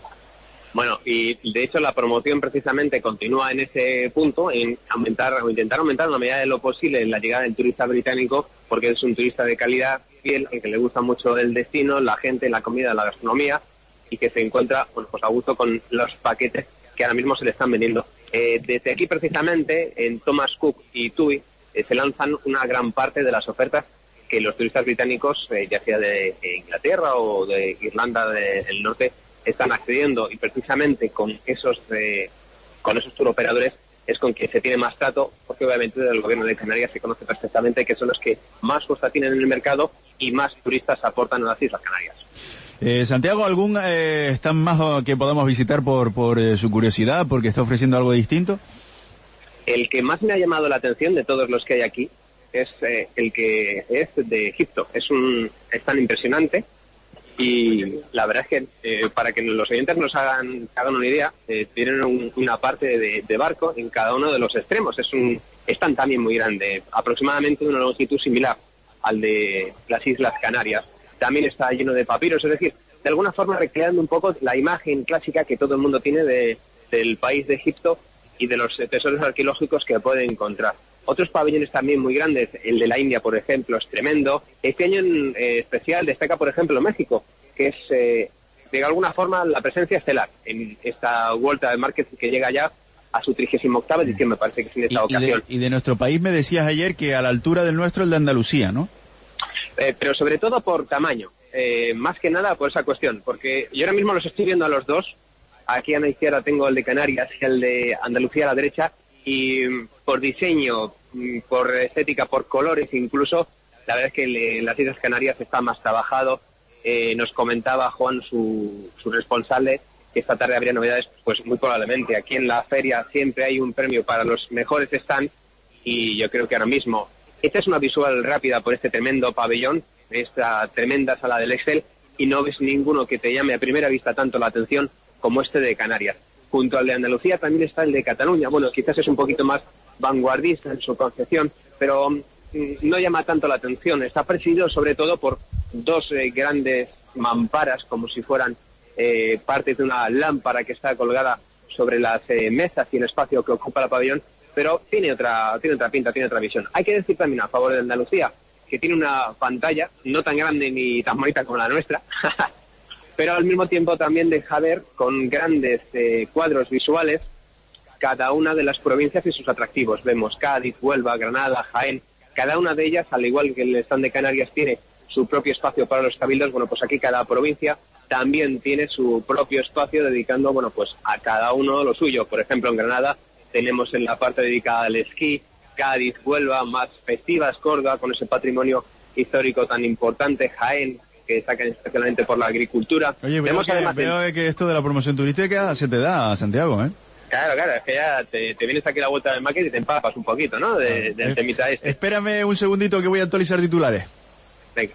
[SPEAKER 21] Bueno, y de hecho la promoción precisamente continúa en ese punto, en aumentar o intentar aumentar en la medida de lo posible la llegada del turista británico, porque es un turista de calidad, fiel, al que le gusta mucho el destino, la gente, la comida, la gastronomía, y que se encuentra, bueno, pues a gusto con los paquetes que ahora mismo se le están vendiendo. Desde aquí precisamente, en Thomas Cook y TUI, se lanzan una gran parte de las ofertas que los turistas británicos, ya sea de Inglaterra o de Irlanda del Norte, están accediendo, y precisamente con esos turoperadores es con quien se tiene más trato, porque obviamente del gobierno de Canarias se conoce perfectamente que son los que más fuerza tienen en el mercado y más turistas aportan a las Islas Canarias.
[SPEAKER 19] Santiago, ¿algún stand más que podamos visitar por su curiosidad, porque está ofreciendo algo distinto?
[SPEAKER 21] El que más me ha llamado la atención de todos los que hay aquí es el que es de Egipto. Es tan impresionante. Y la verdad es que para que los oyentes nos hagan una idea, tienen una parte de barco en cada uno de los extremos. Es también muy grande, aproximadamente de una longitud similar al de las Islas Canarias. También está lleno de papiros, es decir, de alguna forma recreando un poco la imagen clásica que todo el mundo tiene del país de Egipto y de los tesoros arqueológicos que puede encontrar. Otros pabellones también muy grandes, el de la India, por ejemplo, es tremendo. Este año en especial destaca, por ejemplo, México, que es de alguna forma la presencia estelar en esta World Travel Market, que llega ya a su 38ª edición, me parece que es en esta ocasión.
[SPEAKER 19] Y de nuestro país me decías ayer que a la altura del nuestro el de Andalucía, ¿no?
[SPEAKER 21] Pero sobre todo por tamaño, más que nada por esa cuestión, porque yo ahora mismo los estoy viendo a los dos. Aquí a la izquierda tengo el de Canarias y el de Andalucía a la derecha, y por diseño, por estética, por colores incluso, la verdad es que las Islas Canarias está más trabajado. Nos comentaba Juan, su responsable, que esta tarde habría novedades. Pues muy probablemente aquí en la feria siempre hay un premio para los mejores stands, y yo creo que ahora mismo esta es una visual rápida por este tremendo pabellón, esta tremenda sala del Excel, y no ves ninguno que te llame a primera vista tanto la atención como este de Canarias. Junto al de Andalucía también está el de Cataluña. Bueno, quizás es un poquito más vanguardista en su concepción, pero no llama tanto la atención. Está presidido sobre todo por dos grandes mamparas, como si fueran parte de una lámpara que está colgada sobre las mesas y el espacio que ocupa el pabellón, pero tiene otra pinta, tiene otra visión. Hay que decir también a favor de Andalucía que tiene una pantalla no tan grande ni tan bonita como la nuestra, pero al mismo tiempo también deja ver con grandes cuadros visuales cada una de las provincias y sus atractivos. Vemos Cádiz, Huelva, Granada, Jaén. Cada una de ellas, al igual que el stand de Canarias tiene su propio espacio para los cabildos, bueno, pues aquí cada provincia también tiene su propio espacio dedicando, bueno, pues a cada uno lo suyo. Por ejemplo, en Granada tenemos en la parte dedicada al esquí, Cádiz, Huelva, más festivas, Córdoba, con ese patrimonio histórico tan importante, Jaén, que destacan especialmente por la agricultura.
[SPEAKER 19] Oye, veo que esto de la promoción turística se te da, Santiago, ¿eh?
[SPEAKER 21] Claro, es que ya te vienes aquí a la vuelta del market y te empapas un poquito, ¿no? Del temita este.
[SPEAKER 19] Espérame un segundito que voy a actualizar titulares.
[SPEAKER 21] Venga.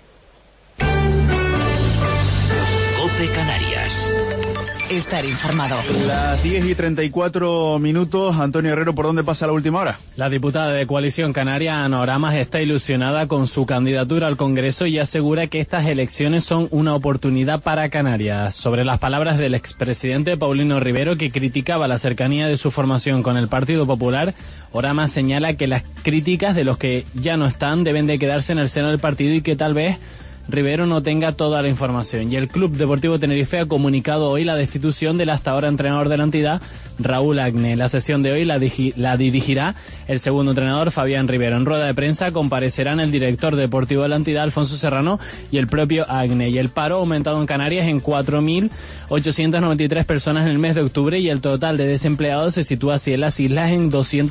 [SPEAKER 1] COPE Canarias.
[SPEAKER 13] Estar informado.
[SPEAKER 19] Las 10:34. Antonio Herrero, ¿por dónde pasa la última hora?
[SPEAKER 8] La diputada de Coalición Canaria, Ana Oramas, está ilusionada con su candidatura al Congreso y asegura que estas elecciones son una oportunidad para Canarias. Sobre las palabras del expresidente Paulino Rivero, que criticaba la cercanía de su formación con el Partido Popular, Oramas señala que las críticas de los que ya no están deben de quedarse en el seno del partido y que tal vez Rivero no tenga toda la información. Y el Club Deportivo Tenerife ha comunicado hoy la destitución del hasta ahora entrenador de la entidad, Raúl Agne. La sesión de hoy la dirigirá el segundo entrenador, Fabián Rivero. En rueda de prensa comparecerán el director deportivo de la entidad, Alfonso Serrano, y el propio Agne. Y el paro ha aumentado en Canarias en 4.893 personas en el mes de octubre y el total de desempleados se sitúa así en las islas en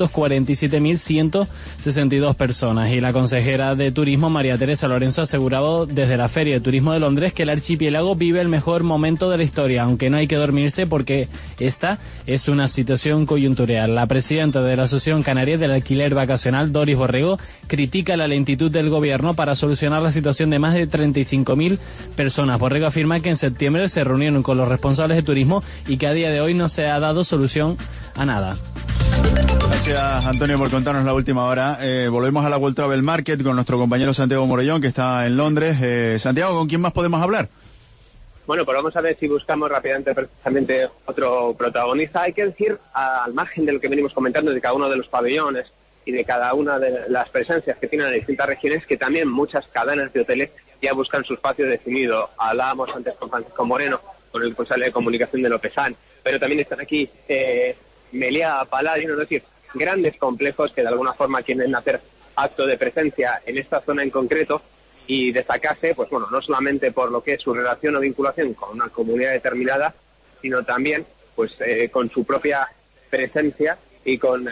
[SPEAKER 8] 247.162 personas. Y la consejera de Turismo, María Teresa Lorenzo, ha asegurado desde la Feria de Turismo de Londres que el archipiélago vive el mejor momento de la historia, aunque no hay que dormirse porque esta es una situación coyuntural. La presidenta de la Asociación Canaria del Alquiler Vacacional, Doris Borrego, critica la lentitud del gobierno para solucionar la situación de más de 35.000 personas. Borrego afirma que en septiembre se reunieron con los responsables de turismo y que a día de hoy no se ha dado solución a nada.
[SPEAKER 19] Gracias, Antonio, por contarnos la última hora. Volvemos a la World Travel Market con nuestro compañero Santiago Morellón, que está en Londres. Santiago, ¿con quién más podemos hablar?
[SPEAKER 21] Bueno, pues vamos a ver si buscamos rápidamente precisamente otro protagonista. Hay que decir, al margen de lo que venimos comentando de cada uno de los pabellones y de cada una de las presencias que tienen las distintas regiones, que también muchas cadenas de hoteles ya buscan su espacio definido. Hablábamos antes con Francisco Moreno, con el responsable de comunicación de Lopesan, pero también están aquí Meliá, Paladino, es decir, grandes complejos que de alguna forma quieren hacer acto de presencia en esta zona en concreto y destacarse, pues bueno, no solamente por lo que es su relación o vinculación con una comunidad determinada, sino también pues con su propia presencia y con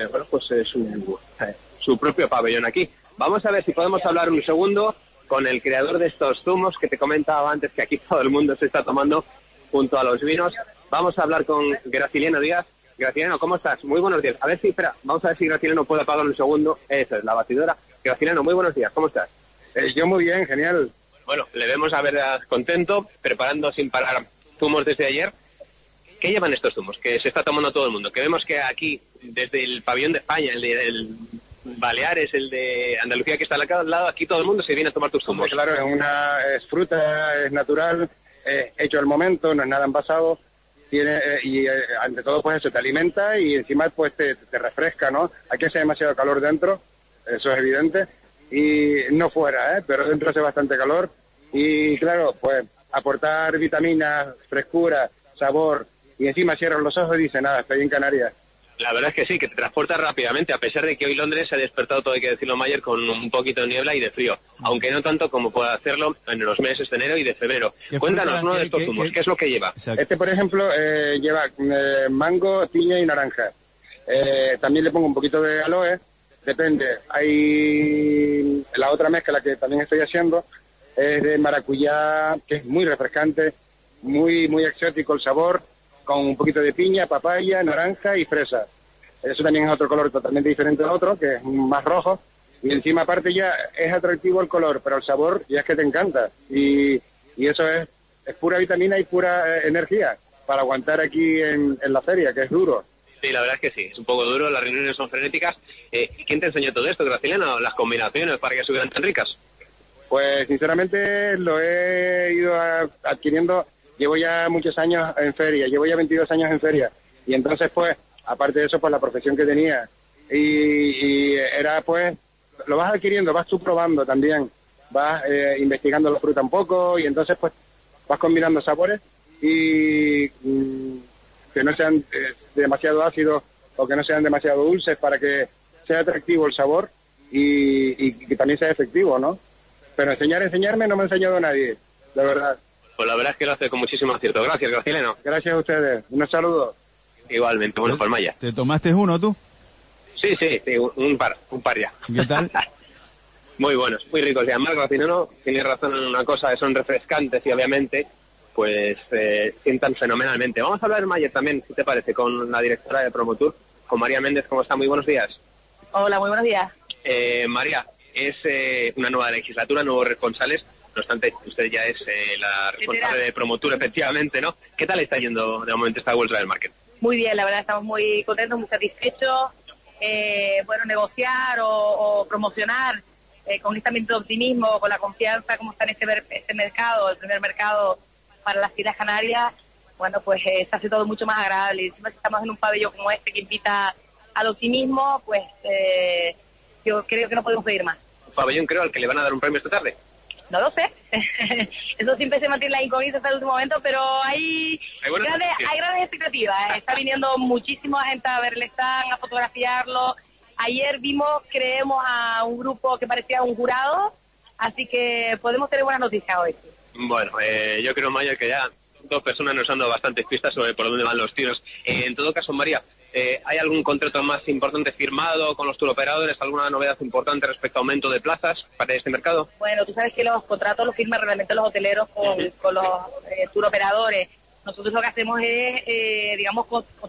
[SPEAKER 21] su propio pabellón aquí. Vamos a ver si podemos hablar un segundo con el creador de estos zumos que te comentaba antes, que aquí todo el mundo se está tomando junto a los vinos. Vamos a hablar con Graciliano Díaz. Graciliano, ¿cómo estás? Muy buenos días. A ver si, vamos a ver si Graciliano puede apagar un segundo. Esa es la batidora. Graciliano, muy buenos días. ¿Cómo estás?
[SPEAKER 9] Yo muy bien, genial.
[SPEAKER 21] Bueno, le vemos a ver contento, preparando sin parar zumos desde ayer. ¿Qué llevan estos zumos que se está tomando todo el mundo? Que vemos que aquí, desde el pabellón de España, el de Baleares, el de Andalucía, que está al lado, aquí todo el mundo se viene a tomar tus zumos.
[SPEAKER 9] Claro, es fruta, es natural, es hecho al momento, no es nada envasado. Ante todo pues eso te alimenta y encima pues te refresca, ¿no? Aquí hace demasiado calor dentro, eso es evidente, y no fuera, pero dentro hace bastante calor y claro, pues aportar vitaminas, frescura, sabor y encima cierras los ojos y dices nada, estoy en Canarias.
[SPEAKER 21] La verdad es que sí, que te transporta rápidamente, a pesar de que hoy Londres se ha despertado, todo hay que decirlo, Mayer, con un poquito de niebla y de frío, aunque no tanto como puede hacerlo en los meses de enero y de febrero. Cuéntanos uno de estos zumos, ¿qué es lo que lleva?
[SPEAKER 9] Exacto. Este, por ejemplo, lleva mango, piña y naranja. También le pongo un poquito de aloe, depende. Hay la otra mezcla que también estoy haciendo, es de maracuyá, que es muy refrescante, muy exótico el sabor, con un poquito de piña, papaya, naranja y fresa. Eso también es otro color totalmente diferente al otro, que es más rojo. Y encima aparte ya es atractivo el color, pero el sabor ya es que te encanta. Y eso es pura vitamina y pura energía para aguantar aquí en la feria, que es duro.
[SPEAKER 21] Sí, la verdad es que sí, es un poco duro, las reuniones son frenéticas. ¿Quién te enseñó todo esto, Graciliano? ¿Las combinaciones para que estuvieran tan ricas?
[SPEAKER 9] Pues sinceramente lo he ido adquiriendo. Llevo ya muchos años en feria, llevo ya 22 años en feria. Y entonces, pues, aparte de eso, pues la profesión que tenía. Y era, pues, lo vas adquiriendo, vas tú probando también. Vas investigando la fruta un poco y entonces, pues, vas combinando sabores y que no sean demasiado ácidos o que no sean demasiado dulces para que sea atractivo el sabor y que también sea efectivo, ¿no? Pero enseñarme no me ha enseñado nadie, la verdad.
[SPEAKER 21] Pues la verdad es que lo hace con muchísimo acierto. Gracias, Graciliano.
[SPEAKER 9] Gracias a ustedes. Un saludo.
[SPEAKER 21] Igualmente. Bueno, pues Maya.
[SPEAKER 19] ¿Te tomaste uno tú?
[SPEAKER 21] Sí, un par ya.
[SPEAKER 19] ¿Qué tal?
[SPEAKER 21] Muy buenos, muy ricos. Y además, Graciliano tiene razón en una cosa, son refrescantes y obviamente pues sientan fenomenalmente. Vamos a hablar, Maya, también, si te parece, con la directora de Promotur, con María Méndez. ¿Cómo está? Muy buenos días.
[SPEAKER 23] Hola, muy buenos días.
[SPEAKER 21] María, es una nueva legislatura, nuevos responsables. No obstante, usted ya es la responsable de Promotur, efectivamente, ¿no? ¿Qué tal está yendo de momento esta World Travel Market?
[SPEAKER 10] Muy bien, la verdad, estamos muy contentos, muy satisfechos. Bueno, negociar o promocionar con este ambiente de optimismo, con la confianza, como está en este mercado, el primer mercado para las Islas Canarias, bueno, pues se hace todo mucho más agradable. Y encima, si estamos en un pabellón como este que invita al optimismo, pues yo creo que no podemos pedir más.
[SPEAKER 21] Un pabellón, creo, al que le van a dar un premio esta tarde.
[SPEAKER 10] No lo sé. Eso siempre se mantiene la incógnita hasta el último momento, pero hay grandes expectativas. Está viniendo muchísima gente a ver el stand, a fotografiarlo. Ayer creemos a un grupo que parecía un jurado, así que podemos tener buenas noticias hoy.
[SPEAKER 21] Bueno, yo creo, Maya, que ya 2 personas nos han dado bastantes pistas sobre por dónde van los tiros. En todo caso, María, ¿hay algún contrato más importante firmado con los turoperadores? ¿Alguna novedad importante respecto a aumento de plazas para este mercado?
[SPEAKER 10] Bueno, tú sabes que los contratos los firman realmente los hoteleros con los turoperadores. Nosotros lo que hacemos es, digamos,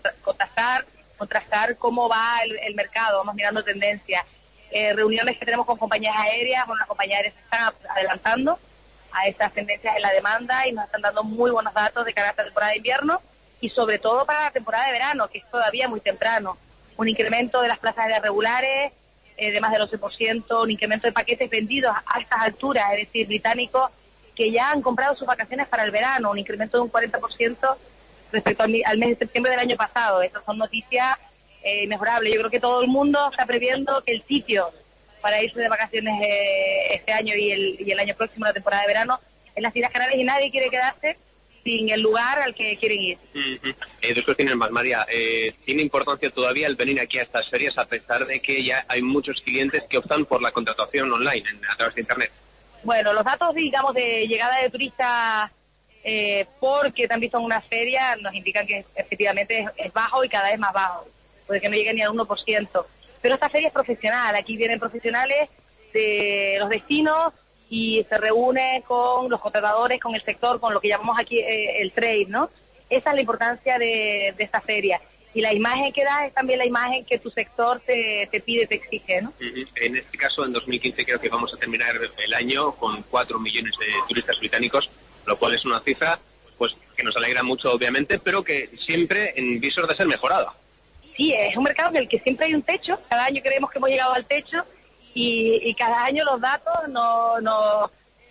[SPEAKER 10] contrastar cómo va el mercado, vamos mirando tendencias. Reuniones que tenemos con compañías aéreas, con las compañías aéreas se están adelantando a estas tendencias en la demanda y nos están dando muy buenos datos de cara a esta temporada de invierno y sobre todo para la temporada de verano, que es todavía muy temprano. Un incremento de las plazas aéreas regulares de más del 11%, un incremento de paquetes vendidos a estas alturas, es decir, británicos que ya han comprado sus vacaciones para el verano, un incremento de un 40% respecto al mes de septiembre del año pasado. Estas son noticias mejorables. Yo creo que todo el mundo está previendo que el sitio para irse de vacaciones este año y el año próximo, la temporada de verano, en las Islas Canarias, y nadie quiere quedarse sin el lugar al que quieren ir.
[SPEAKER 21] Dos cuestiones más, María. ¿Tiene importancia todavía el venir aquí a estas ferias a pesar de que ya hay muchos clientes que optan por la contratación online a través de Internet?
[SPEAKER 10] Bueno, los datos, digamos, de llegada de turistas porque te han visto en una feria nos indican que efectivamente es bajo y cada vez más bajo, puede que no llegue ni al 1%. Pero esta feria es profesional, aquí vienen profesionales de los destinos y se reúne con los contratadores, con el sector, con lo que llamamos aquí el trade, ¿no? Esa es la importancia de esta feria. Y la imagen que da es también la imagen que tu sector te pide, te exige, ¿no?
[SPEAKER 21] En este caso, en 2015 creo que vamos a terminar el año con 4 millones de turistas británicos, lo cual es una cifra pues que nos alegra mucho, obviamente, pero que siempre en visor de ser mejorada.
[SPEAKER 10] Sí, es un mercado en el que siempre hay un techo. Cada año creemos que hemos llegado al techo y cada año los datos nos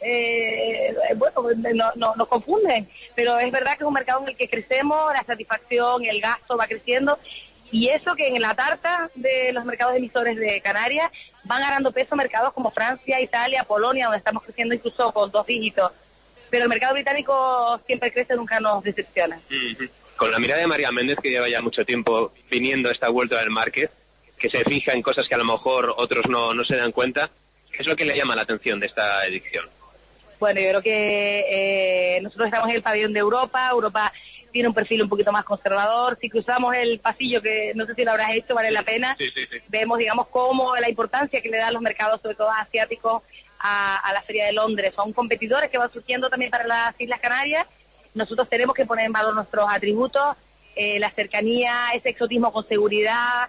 [SPEAKER 10] confunden. Pero es verdad que es un mercado en el que crecemos, la satisfacción, el gasto va creciendo. Y eso que en la tarta de los mercados emisores de Canarias van ganando peso mercados como Francia, Italia, Polonia, donde estamos creciendo incluso con 2 dígitos. Pero el mercado británico siempre crece, nunca nos decepciona.
[SPEAKER 21] Con la mirada de María Méndez, que lleva ya mucho tiempo viniendo a esta vuelta del market, que se fija en cosas que a lo mejor otros no se dan cuenta, ¿qué es lo que le llama la atención de esta edición?
[SPEAKER 10] Bueno, yo creo que nosotros estamos en el pabellón de Europa. Europa tiene un perfil un poquito más conservador. Si cruzamos el pasillo, que no sé si lo habrás hecho, vale la pena, sí. Vemos, digamos, cómo la importancia que le dan los mercados, sobre todo asiáticos, a la Feria de Londres. Son competidores que van surgiendo también para las Islas Canarias. Nosotros tenemos que poner en valor nuestros atributos, la cercanía, ese exotismo con seguridad,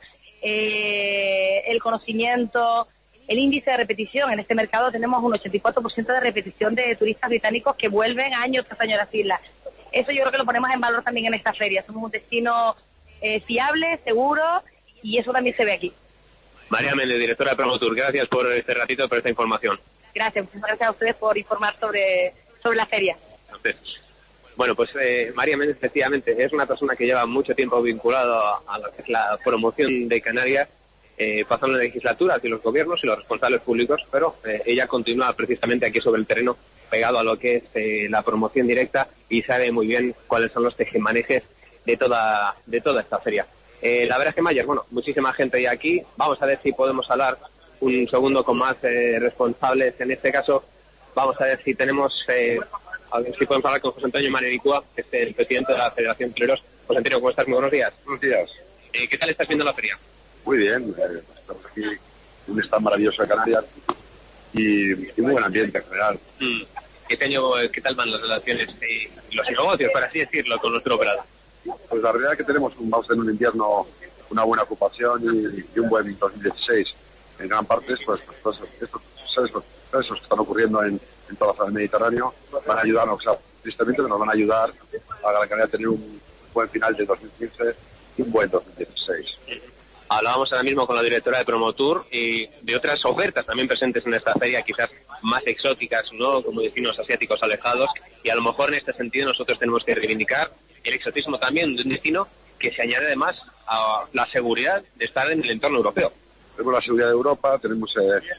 [SPEAKER 10] el conocimiento, el índice de repetición. En este mercado tenemos un 84% de repetición de turistas británicos que vuelven año tras año a las islas. Eso yo creo que lo ponemos en valor también en esta feria. Somos un destino fiable, seguro, y eso también se ve aquí.
[SPEAKER 21] María Méndez, directora de Promotur, gracias por este ratito, por esta información.
[SPEAKER 10] Gracias, muchas gracias a ustedes por informar sobre la feria.
[SPEAKER 21] Entonces, bueno, pues María Méndez efectivamente es una persona que lleva mucho tiempo vinculado a lo que es la promoción de Canarias, pasando las legislaturas y los gobiernos y los responsables públicos, pero ella continúa precisamente aquí sobre el terreno, pegado a lo que es la promoción directa y sabe muy bien cuáles son los tejemanejes de toda esta feria. La verdad es que, Mayer, bueno, muchísima gente ya aquí. Vamos a ver si podemos hablar un segundo con más responsables. En este caso, vamos a ver si tenemos, a ver si podemos hablar con José Antonio Manericúa, que es el presidente de la Federación de Toreros. José Antonio, ¿cómo estás? Muy buenos días.
[SPEAKER 11] Buenos días.
[SPEAKER 21] ¿Qué tal estás viendo la feria?
[SPEAKER 11] Muy bien, estamos aquí, un stand maravilloso de Canarias y muy buen ambiente en general.
[SPEAKER 21] Este año, ¿qué tal van las relaciones y los negocios, por así decirlo, con nuestro operador?
[SPEAKER 11] Pues la realidad es que vamos a tener un invierno, una buena ocupación y un buen 2016. En gran parte, pues esto esos que están ocurriendo en toda la zona del Mediterráneo van a ayudarnos, o sea, tristemente nos van a ayudar a Gran Canaria a tener un buen final de 2015 y un buen 2016.
[SPEAKER 21] Hablábamos ahora mismo con la directora de Promotour y de otras ofertas también presentes en esta feria, quizás más exóticas, ¿no? Como destinos asiáticos alejados, y a lo mejor en este sentido nosotros tenemos que reivindicar el exotismo también de un destino que se añade además a la seguridad de estar en el entorno europeo.
[SPEAKER 11] Tenemos la seguridad de Europa, tenemos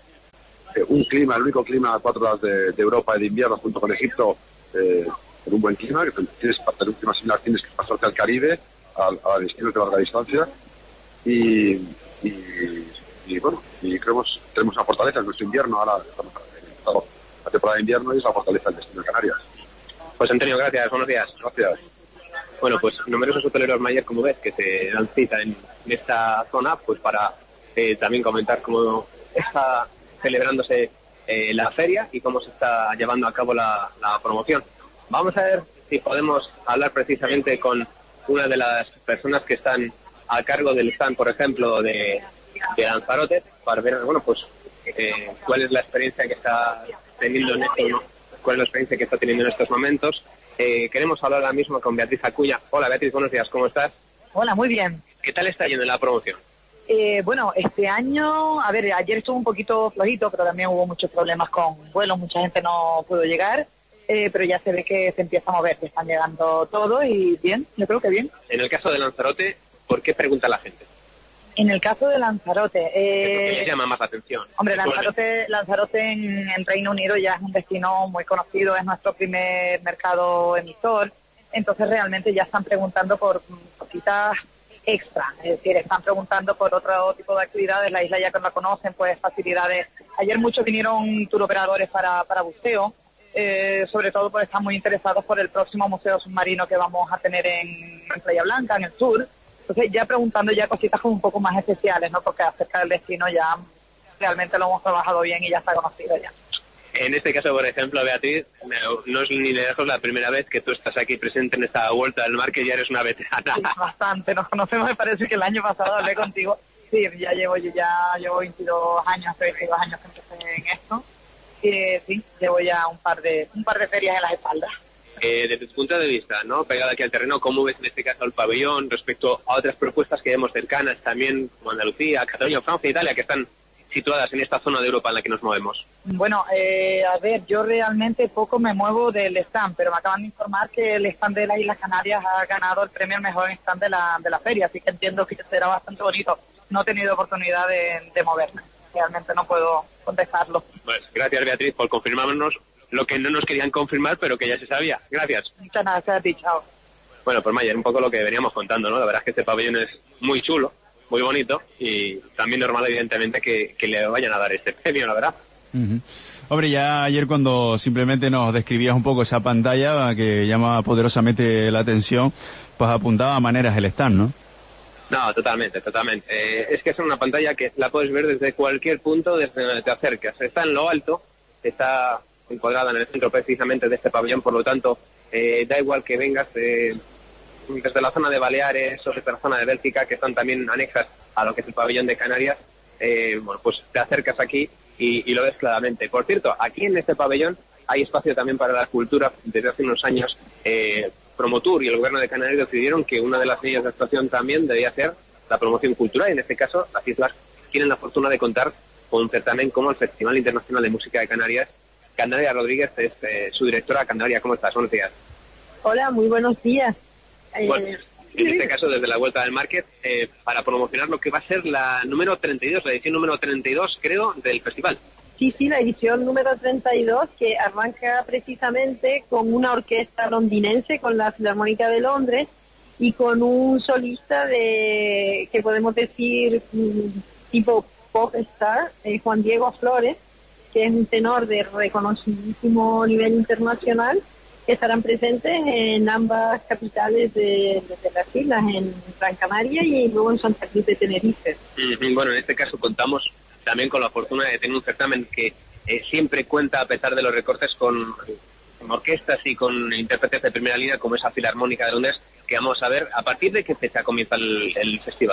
[SPEAKER 11] un clima, el único clima a 4 horas de Europa de invierno junto con Egipto, con un buen clima, que tienes para tener un clima similar, tienes que pasarte al Caribe, a destinos de larga distancia. Y bueno, y tenemos una fortaleza en nuestro invierno, ahora estamos en la temporada de invierno y es la fortaleza del destino de Canarias.
[SPEAKER 21] Pues Antonio, gracias, buenos días.
[SPEAKER 11] Gracias.
[SPEAKER 21] Bueno, pues numerosos hoteleros Mayer, como ves, que se dan cita en esta zona, pues para también comentar cómo está celebrándose la feria y cómo se está llevando a cabo la promoción. Vamos a ver si podemos hablar precisamente con una de las personas que están a cargo del stand, por ejemplo, de Lanzarote, para ver, bueno, pues cuál es la experiencia que está teniendo en estos momentos. Queremos hablar ahora mismo con Beatriz Acuña. Hola Beatriz, buenos días, ¿cómo estás?
[SPEAKER 2] Hola, muy bien.
[SPEAKER 21] ¿Qué tal está yendo la promoción?
[SPEAKER 2] Bueno, este año, a ver, ayer estuvo un poquito flojito, pero también hubo muchos problemas con vuelos, mucha gente no pudo llegar, pero ya se ve que se empieza a mover, que están llegando todos y bien, yo creo que bien.
[SPEAKER 21] En el caso de Lanzarote, ¿por qué pregunta la gente?
[SPEAKER 2] En el caso de Lanzarote...
[SPEAKER 21] ¿Qué les llama más la atención?
[SPEAKER 2] Hombre, Lanzarote en Reino Unido ya es un destino muy conocido, es nuestro primer mercado emisor, entonces realmente ya están preguntando por cositas extra, es decir, están preguntando por otro tipo de actividades, la isla ya que no la conocen, pues facilidades. Ayer muchos vinieron turoperadores para buceo, sobre todo porque están muy interesados por el próximo museo submarino que vamos a tener en Playa Blanca, en el sur. Entonces ya preguntando ya cositas como un poco más especiales, ¿no? Porque acerca del destino ya realmente lo hemos trabajado bien y ya está conocido ya.
[SPEAKER 21] En este caso, por ejemplo, Beatriz, no es ni de lejos la primera vez que tú estás aquí presente en esta vuelta del mar, que ya eres una veterana.
[SPEAKER 2] Sí, bastante, nos conocemos, me parece que el año pasado hablé contigo. Sí, ya llevo 22 años que empecé en esto. Y sí, llevo ya un par de ferias en las espaldas.
[SPEAKER 21] Desde tu punto de vista, ¿no? Pegado aquí al terreno, ¿cómo ves en este caso el pabellón respecto a otras propuestas que vemos cercanas también, como Andalucía, Cataluña, Francia, Italia, que están situadas en esta zona de Europa en la que nos movemos?
[SPEAKER 2] Bueno, a ver, yo realmente poco me muevo del stand, pero me acaban de informar que el stand de las Islas Canarias ha ganado el premio al mejor stand de la feria, así que entiendo que será bastante bonito. No he tenido oportunidad de moverme, realmente no puedo contestarlo.
[SPEAKER 21] Pues gracias, Beatriz, por confirmarnos lo que no nos querían confirmar, pero que ya se sabía. Gracias.
[SPEAKER 2] Muchas gracias a ti, chao.
[SPEAKER 21] Bueno, pues Mayer, un poco lo que veníamos contando, ¿no? La verdad es que este pabellón es muy chulo, muy bonito, y también normal, evidentemente, que le vayan a dar este premio, la verdad.
[SPEAKER 19] Uh-huh. Hombre, ya ayer cuando simplemente nos describías un poco esa pantalla que llama poderosamente la atención, pues apuntaba a maneras el stand, ¿no?
[SPEAKER 21] No, totalmente. Es que es una pantalla que la puedes ver desde cualquier punto, desde donde te acercas. Está en lo alto, está encuadrada en el centro precisamente de este pabellón, por lo tanto, da igual que vengas desde la zona de Baleares o desde la zona de Bélgica, que están también anexas a lo que es el pabellón de Canarias, bueno, pues te acercas aquí y lo ves claramente. Por cierto, aquí en este pabellón hay espacio también para la cultura. Desde hace unos años, Promotour y el gobierno de Canarias decidieron que una de las líneas de actuación también debía ser la promoción cultural, y en este caso las islas tienen la fortuna de contar con un certamen como el Festival Internacional de Música de Canarias. Candelaria Rodríguez es su directora. Candelaria, ¿cómo estás? Buenos días.
[SPEAKER 14] Hola, muy buenos días.
[SPEAKER 21] Bueno, en este caso desde la Vuelta del Market, para promocionar lo que va a ser la número 32, la edición número 32, creo, del festival.
[SPEAKER 14] Sí, la edición número 32, que arranca precisamente con una orquesta londinense, con la Filarmónica de Londres, y con un solista que podemos decir tipo pop star, Juan Diego Flores, que es un tenor de reconocidísimo nivel internacional, que estarán presentes en ambas capitales de las islas, en Gran Canaria y luego en Santa Cruz de Tenerife.
[SPEAKER 21] Bueno, en este caso contamos también con la fortuna de tener un certamen que siempre cuenta, a pesar de los recortes, con orquestas y con intérpretes de primera línea, como esa Filarmónica de Londres, que vamos a ver a partir de qué fecha comienza el festival.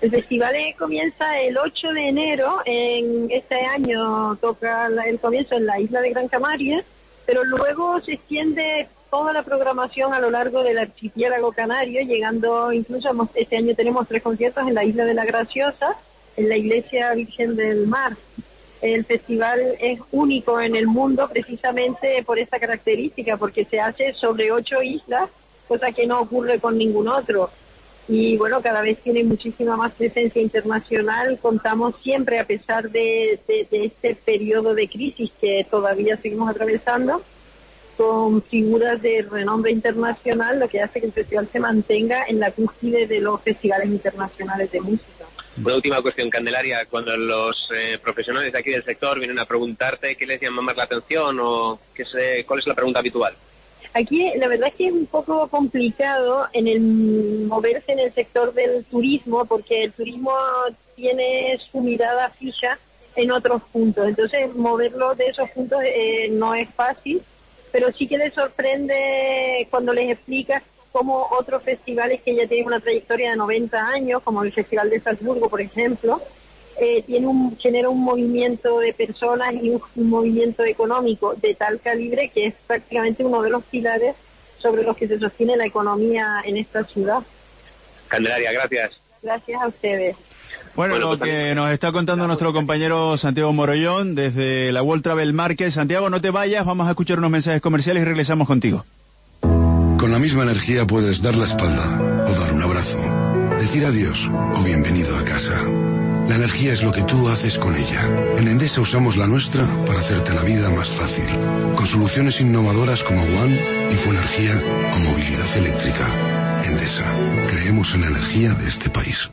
[SPEAKER 14] El festival comienza el 8 de enero, en este año toca el comienzo en la isla de Gran Canaria, pero luego se extiende toda la programación a lo largo del archipiélago canario, llegando incluso, este año tenemos 3 conciertos en la isla de la Graciosa, en la Iglesia Virgen del Mar. El festival es único en el mundo precisamente por esta característica, porque se hace sobre 8 islas, cosa que no ocurre con ningún otro. Y bueno, cada vez tiene muchísima más presencia internacional. Contamos siempre, a pesar de este periodo de crisis que todavía seguimos atravesando, con figuras de renombre internacional, lo que hace que el festival se mantenga en la cúspide de los festivales internacionales de música.
[SPEAKER 21] Una última cuestión, Candelaria, cuando los profesionales de aquí del sector vienen a preguntarte qué les llama más la atención o cuál es la pregunta habitual.
[SPEAKER 14] Aquí la verdad es que es un poco complicado moverse en el sector del turismo, porque el turismo tiene su mirada fija en otros puntos, entonces moverlo de esos puntos no es fácil, pero sí que les sorprende cuando les explicas cómo otros festivales que ya tienen una trayectoria de 90 años, como el Festival de Salzburgo, por ejemplo, genera un movimiento de personas y un movimiento económico de tal calibre que es prácticamente uno de los pilares sobre los que se sostiene la economía en esta ciudad.
[SPEAKER 21] Candelaria, gracias.
[SPEAKER 14] Gracias a ustedes.
[SPEAKER 19] Bueno, lo que nos está contando nuestro compañero Santiago Morollón desde la World Travel Market. Santiago, no te vayas, vamos a escuchar unos mensajes comerciales y regresamos contigo.
[SPEAKER 15] Con la misma energía puedes dar la espalda o dar un abrazo, decir adiós o bienvenido a casa. La energía es lo que tú haces con ella. En Endesa usamos la nuestra para hacerte la vida más fácil, con soluciones innovadoras como One, Infoenergía o movilidad eléctrica. Endesa, creemos en la energía de este país.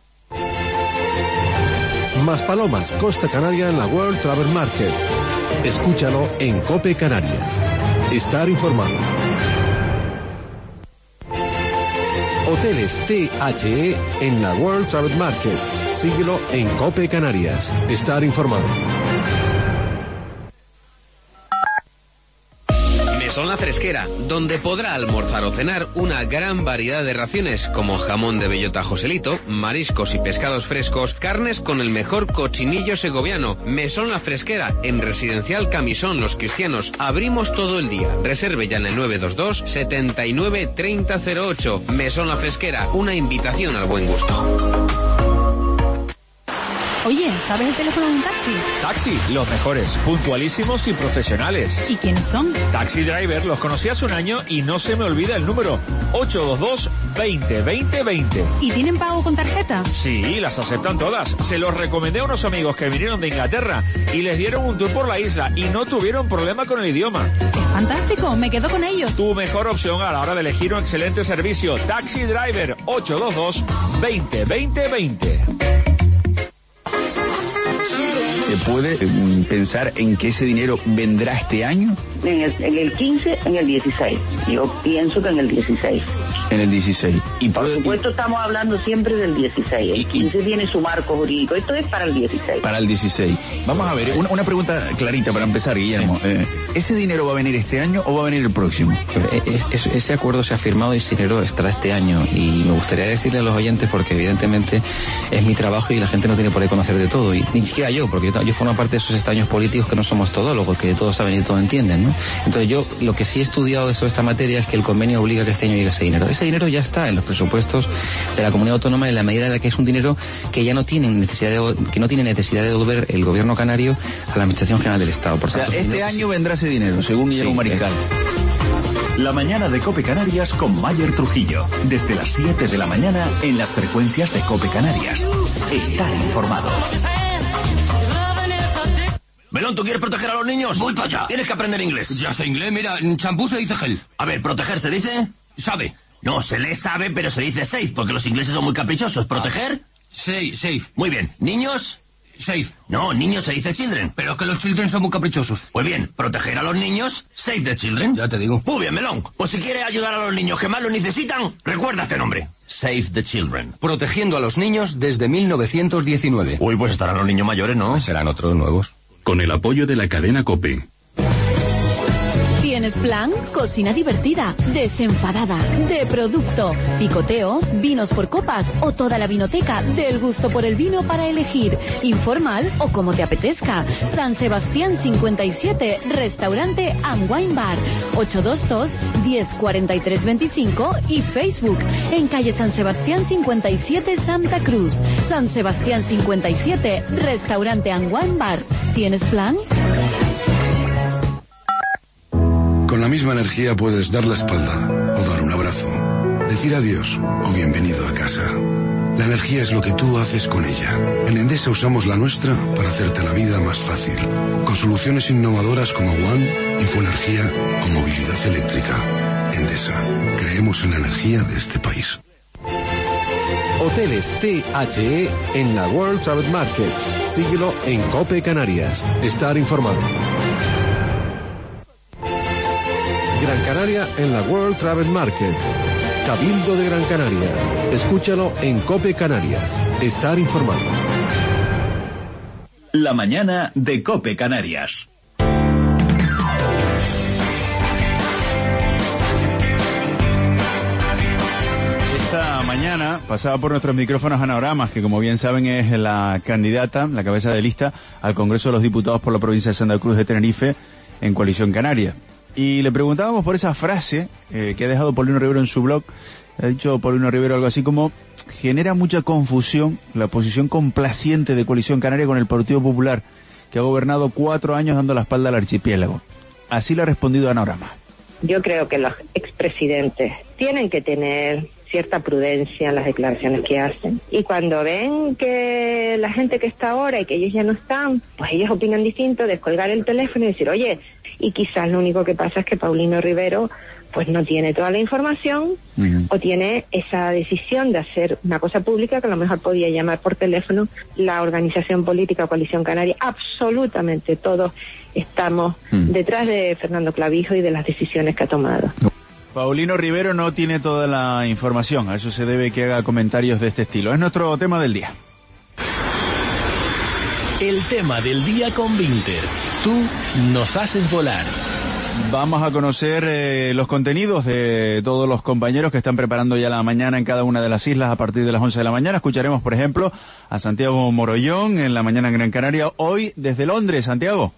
[SPEAKER 16] Maspalomas, Costa Canaria en la World Travel Market. Escúchalo en COPE Canarias. Estar informado. Hoteles THE en la World Travel Market. Síguelo en COPE Canarias. Estar informado.
[SPEAKER 23] Mesón La Fresquera, donde podrá almorzar o cenar una gran variedad de raciones como jamón de bellota Joselito, mariscos y pescados frescos, carnes con el mejor cochinillo segoviano. Mesón La Fresquera, en Residencial Camisón Los Cristianos. Abrimos todo el día. Reserve ya en el 922 79 30 08. Mesón La Fresquera, una invitación al buen gusto.
[SPEAKER 5] Oye, ¿sabes el teléfono de un taxi?
[SPEAKER 22] Taxi, los mejores, puntualísimos y profesionales.
[SPEAKER 5] ¿Y quiénes son?
[SPEAKER 22] Taxi Driver, los conocí hace un año y no se me olvida el número, 822 20 20 20.
[SPEAKER 5] ¿Y tienen pago con tarjeta?
[SPEAKER 22] Sí, las aceptan todas. Se los recomendé a unos amigos que vinieron de Inglaterra y les dieron un tour por la isla y no tuvieron problema con el idioma.
[SPEAKER 5] ¡Es fantástico! Me quedo con ellos.
[SPEAKER 22] Tu mejor opción a la hora de elegir un excelente servicio. Taxi Driver, 822 20 20 20.
[SPEAKER 24] ¿Se puede pensar en que ese dinero vendrá este año?
[SPEAKER 25] En el 15, en el 16. Yo pienso que en el 16.
[SPEAKER 24] En el 16.
[SPEAKER 25] Y por supuesto estamos hablando siempre del 16. El 15 tiene su marco jurídico. Esto es para el 16.
[SPEAKER 24] Para el 16. Vamos a ver, una pregunta clarita para empezar, Guillermo. ¿Ese dinero va a venir este año o va a venir el próximo?
[SPEAKER 26] Ese acuerdo se ha firmado y ese dinero estará este año. Y me gustaría decirle a los oyentes, porque evidentemente es mi trabajo y la gente no tiene por qué conocer de todo. Y ni siquiera yo, porque yo formo parte de esos estaños políticos que no somos todólogos, que todos saben y todos entienden, ¿no? Entonces yo lo que sí he estudiado sobre esta materia es que el convenio obliga a que este año llegue ese dinero. Ese dinero ya está en los presupuestos de la comunidad autónoma en la medida en la que es un dinero que ya no tiene necesidad de devolver el gobierno canario a la Administración General del Estado. Por tanto,
[SPEAKER 24] este año vendrá ese dinero, según Guillermo Mariscal.
[SPEAKER 12] La mañana de COPE Canarias con Mayer Trujillo. Desde las 7 de la mañana en las frecuencias de COPE Canarias. Estar informado.
[SPEAKER 27] Melón, ¿tú quieres proteger a los niños?
[SPEAKER 28] Voy para allá.
[SPEAKER 27] Tienes que aprender inglés.
[SPEAKER 28] Ya sé inglés, mira, en champú se dice gel.
[SPEAKER 27] A ver, ¿proteger se dice?
[SPEAKER 28] Sabe.
[SPEAKER 27] No, se le sabe, pero se dice safe, porque los ingleses son muy caprichosos. ¿Proteger?
[SPEAKER 28] Safe.
[SPEAKER 27] Muy bien. ¿Niños?
[SPEAKER 28] Safe.
[SPEAKER 27] No, niños se dice children.
[SPEAKER 28] Pero es que los children son muy caprichosos.
[SPEAKER 27] Muy bien, proteger a los niños, save the children.
[SPEAKER 28] Ya te digo.
[SPEAKER 27] Muy bien, Melón. Pues si quieres ayudar a los niños que más lo necesitan, recuerda este nombre. Save the children.
[SPEAKER 28] Protegiendo a los niños desde 1919.
[SPEAKER 27] Uy, pues estarán los niños mayores, ¿no?
[SPEAKER 28] Serán otros nuevos.
[SPEAKER 18] Con el apoyo de la cadena COPE.
[SPEAKER 3] Tienes ¿Tienes plan? Cocina divertida, desenfadada, de producto, picoteo, vinos por copas o toda la vinoteca del gusto por el vino para elegir. Informal o como te apetezca. San Sebastián 57, restaurante and wine bar. 822-104325 y Facebook en calle San Sebastián 57, Santa Cruz. San Sebastián 57, restaurante and wine bar. ¿Tienes plan?
[SPEAKER 15] Con la misma energía puedes dar la espalda o dar un abrazo, decir adiós o bienvenido a casa. La energía es lo que tú haces con ella. En Endesa usamos la nuestra para hacerte la vida más fácil, con soluciones innovadoras como One, Infoenergía o movilidad eléctrica. Endesa, creemos en la energía de este país.
[SPEAKER 16] Hoteles THE en la World Travel Market. Síguelo en COPE Canarias. Estar informado. Gran Canaria en la World Travel Market. Cabildo de Gran Canaria. Escúchalo en COPE Canarias. Estar informado.
[SPEAKER 12] La mañana de COPE Canarias.
[SPEAKER 19] Esta mañana pasaba por nuestros micrófonos Ana Oramas, que como bien saben es la candidata, la cabeza de lista al Congreso de los Diputados por la provincia de Santa Cruz de Tenerife en Coalición Canaria. Y le preguntábamos por esa frase que ha dejado Paulino Rivero en su blog. Ha dicho Paulino Rivero algo así como: genera mucha confusión la posición complaciente de Coalición Canaria con el Partido Popular, que ha gobernado 4 años dando la espalda al archipiélago. Así le ha respondido Ana Oramas.
[SPEAKER 1] Yo creo que los expresidentes tienen que tener cierta prudencia en las declaraciones que hacen. Y cuando ven que la gente que está ahora y que ellos ya no están, pues ellos opinan distinto, descolgar el teléfono y decir, oye, y quizás lo único que pasa es que Paulino Rivero pues no tiene toda la información o tiene esa decisión de hacer una cosa pública que a lo mejor podía llamar por teléfono la organización política Coalición Canaria. Absolutamente todos estamos detrás de Fernando Clavijo y de las decisiones que ha tomado.
[SPEAKER 19] Paulino Rivero no tiene toda la información, a eso se debe que haga comentarios de este estilo. Es nuestro tema del día.
[SPEAKER 4] El tema del día con Vinter. Tú nos haces volar.
[SPEAKER 19] Vamos a conocer los contenidos de todos los compañeros que están preparando ya la mañana en cada una de las islas a partir de las 11 de la mañana. Escucharemos, por ejemplo, a Santiago Morollón en la mañana en Gran Canaria, hoy desde Londres. Santiago.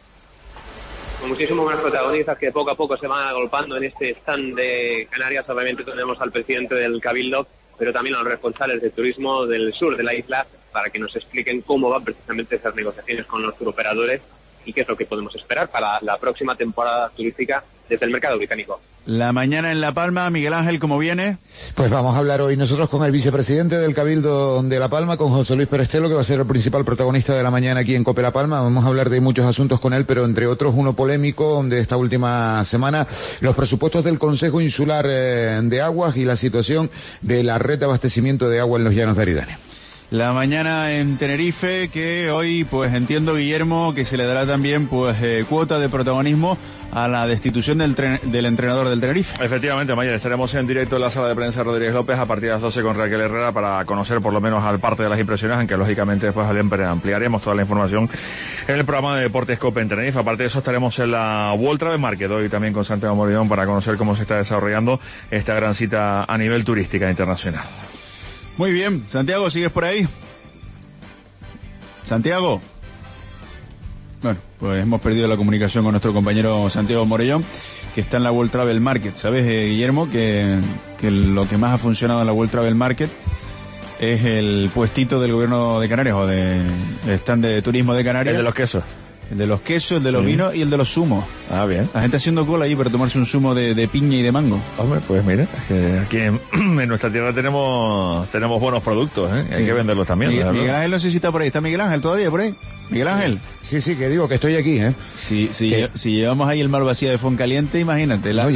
[SPEAKER 21] Con muchísimos más protagonistas que poco a poco se van agolpando en este stand de Canarias. Obviamente tenemos al presidente del Cabildo, pero también a los responsables de turismo del sur de la isla, para que nos expliquen cómo van precisamente esas negociaciones con los turoperadores y qué es lo que podemos esperar para la próxima temporada turística desde el mercado británico.
[SPEAKER 19] La mañana en La Palma, Miguel Ángel, ¿cómo viene?
[SPEAKER 6] Pues vamos a hablar hoy nosotros con el vicepresidente del Cabildo de La Palma, con José Luis Perestelo, que va a ser el principal protagonista de la mañana aquí en COPE La Palma. Vamos a hablar de muchos asuntos con él, pero entre otros uno polémico de esta última semana, los presupuestos del Consejo Insular de Aguas y la situación de la red de abastecimiento de agua en los llanos de Aridane.
[SPEAKER 19] La mañana en Tenerife, que hoy, pues entiendo, Guillermo, que se le dará también pues cuota de protagonismo a la destitución del entrenador del Tenerife.
[SPEAKER 22] Efectivamente, Mayer, estaremos en directo en la sala de prensa Rodríguez López a partir de las 12 con Raquel Herrera para conocer por lo menos al parte de las impresiones, aunque lógicamente después ampliaremos toda la información en el programa de Deportes COPE en Tenerife. Aparte de eso, estaremos en la World Travel Market hoy también con Santiago Morollón para conocer cómo se está desarrollando esta gran cita a nivel turística internacional.
[SPEAKER 19] Muy bien, Santiago, ¿sigues por ahí? Santiago. Bueno, pues hemos perdido la comunicación con nuestro compañero Santiago Morellón, que está en la World Travel Market. ¿Sabes, Guillermo, que lo que más ha funcionado en la World Travel Market es el puestito del gobierno de Canarias, o del stand de turismo de Canarias?
[SPEAKER 22] El de los quesos.
[SPEAKER 19] El de los quesos, el de los vinos y el de los zumos.
[SPEAKER 22] Ah, bien.
[SPEAKER 19] La gente haciendo cola ahí para tomarse un zumo de piña y de mango.
[SPEAKER 22] Hombre, pues mira, es que aquí en nuestra tierra tenemos buenos productos, ¿eh? Sí. Hay que venderlos también.
[SPEAKER 19] Miguel Ángel no sé si está por ahí. ¿Está Miguel Ángel todavía por ahí? Miguel Ángel.
[SPEAKER 6] Sí, que digo que estoy aquí, ¿eh?
[SPEAKER 19] Si llevamos ahí el mar vacío de Foncaliente, imagínate. Las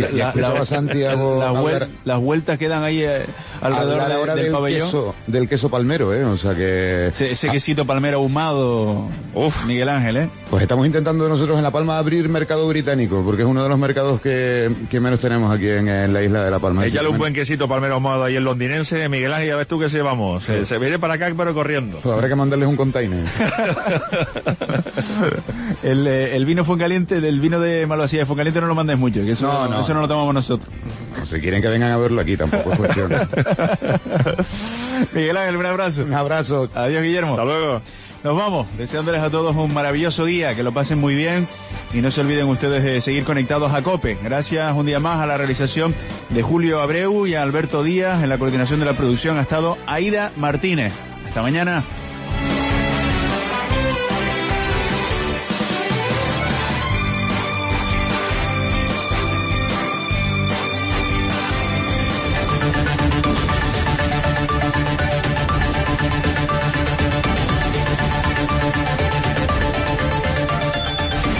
[SPEAKER 19] vueltas que dan ahí alrededor del pabellón.
[SPEAKER 6] Del queso palmero, ¿eh? O sea que...
[SPEAKER 19] Ese quesito palmero ahumado. Uf, Miguel Ángel, ¿eh?
[SPEAKER 6] Pues estamos intentando nosotros en La Palma abrir mercado británico, porque es uno de los mercados que menos tenemos aquí en la isla de La Palma.
[SPEAKER 22] Échale un buen quesito palmero ahumado ahí en londinense, Miguel Ángel, ya ves tú que se vamos. Se viene para acá, pero corriendo.
[SPEAKER 6] Pues habrá que mandarles un container.
[SPEAKER 19] El vino Fuencaliente, del vino de Malvasía de Fuencaliente no lo mandes mucho, que eso eso no lo tomamos nosotros.
[SPEAKER 6] No, si quieren que vengan a verlo aquí, tampoco es cuestión.
[SPEAKER 19] Miguel Ángel, un abrazo.
[SPEAKER 6] Un abrazo.
[SPEAKER 19] Adiós, Guillermo.
[SPEAKER 22] Hasta luego.
[SPEAKER 19] Nos vamos, deseándoles a todos un maravilloso día, que lo pasen muy bien y no se olviden ustedes de seguir conectados a COPE. Gracias un día más a la realización de Julio Abreu y a Alberto Díaz. En la coordinación de la producción ha estado Aida Martínez. Hasta mañana.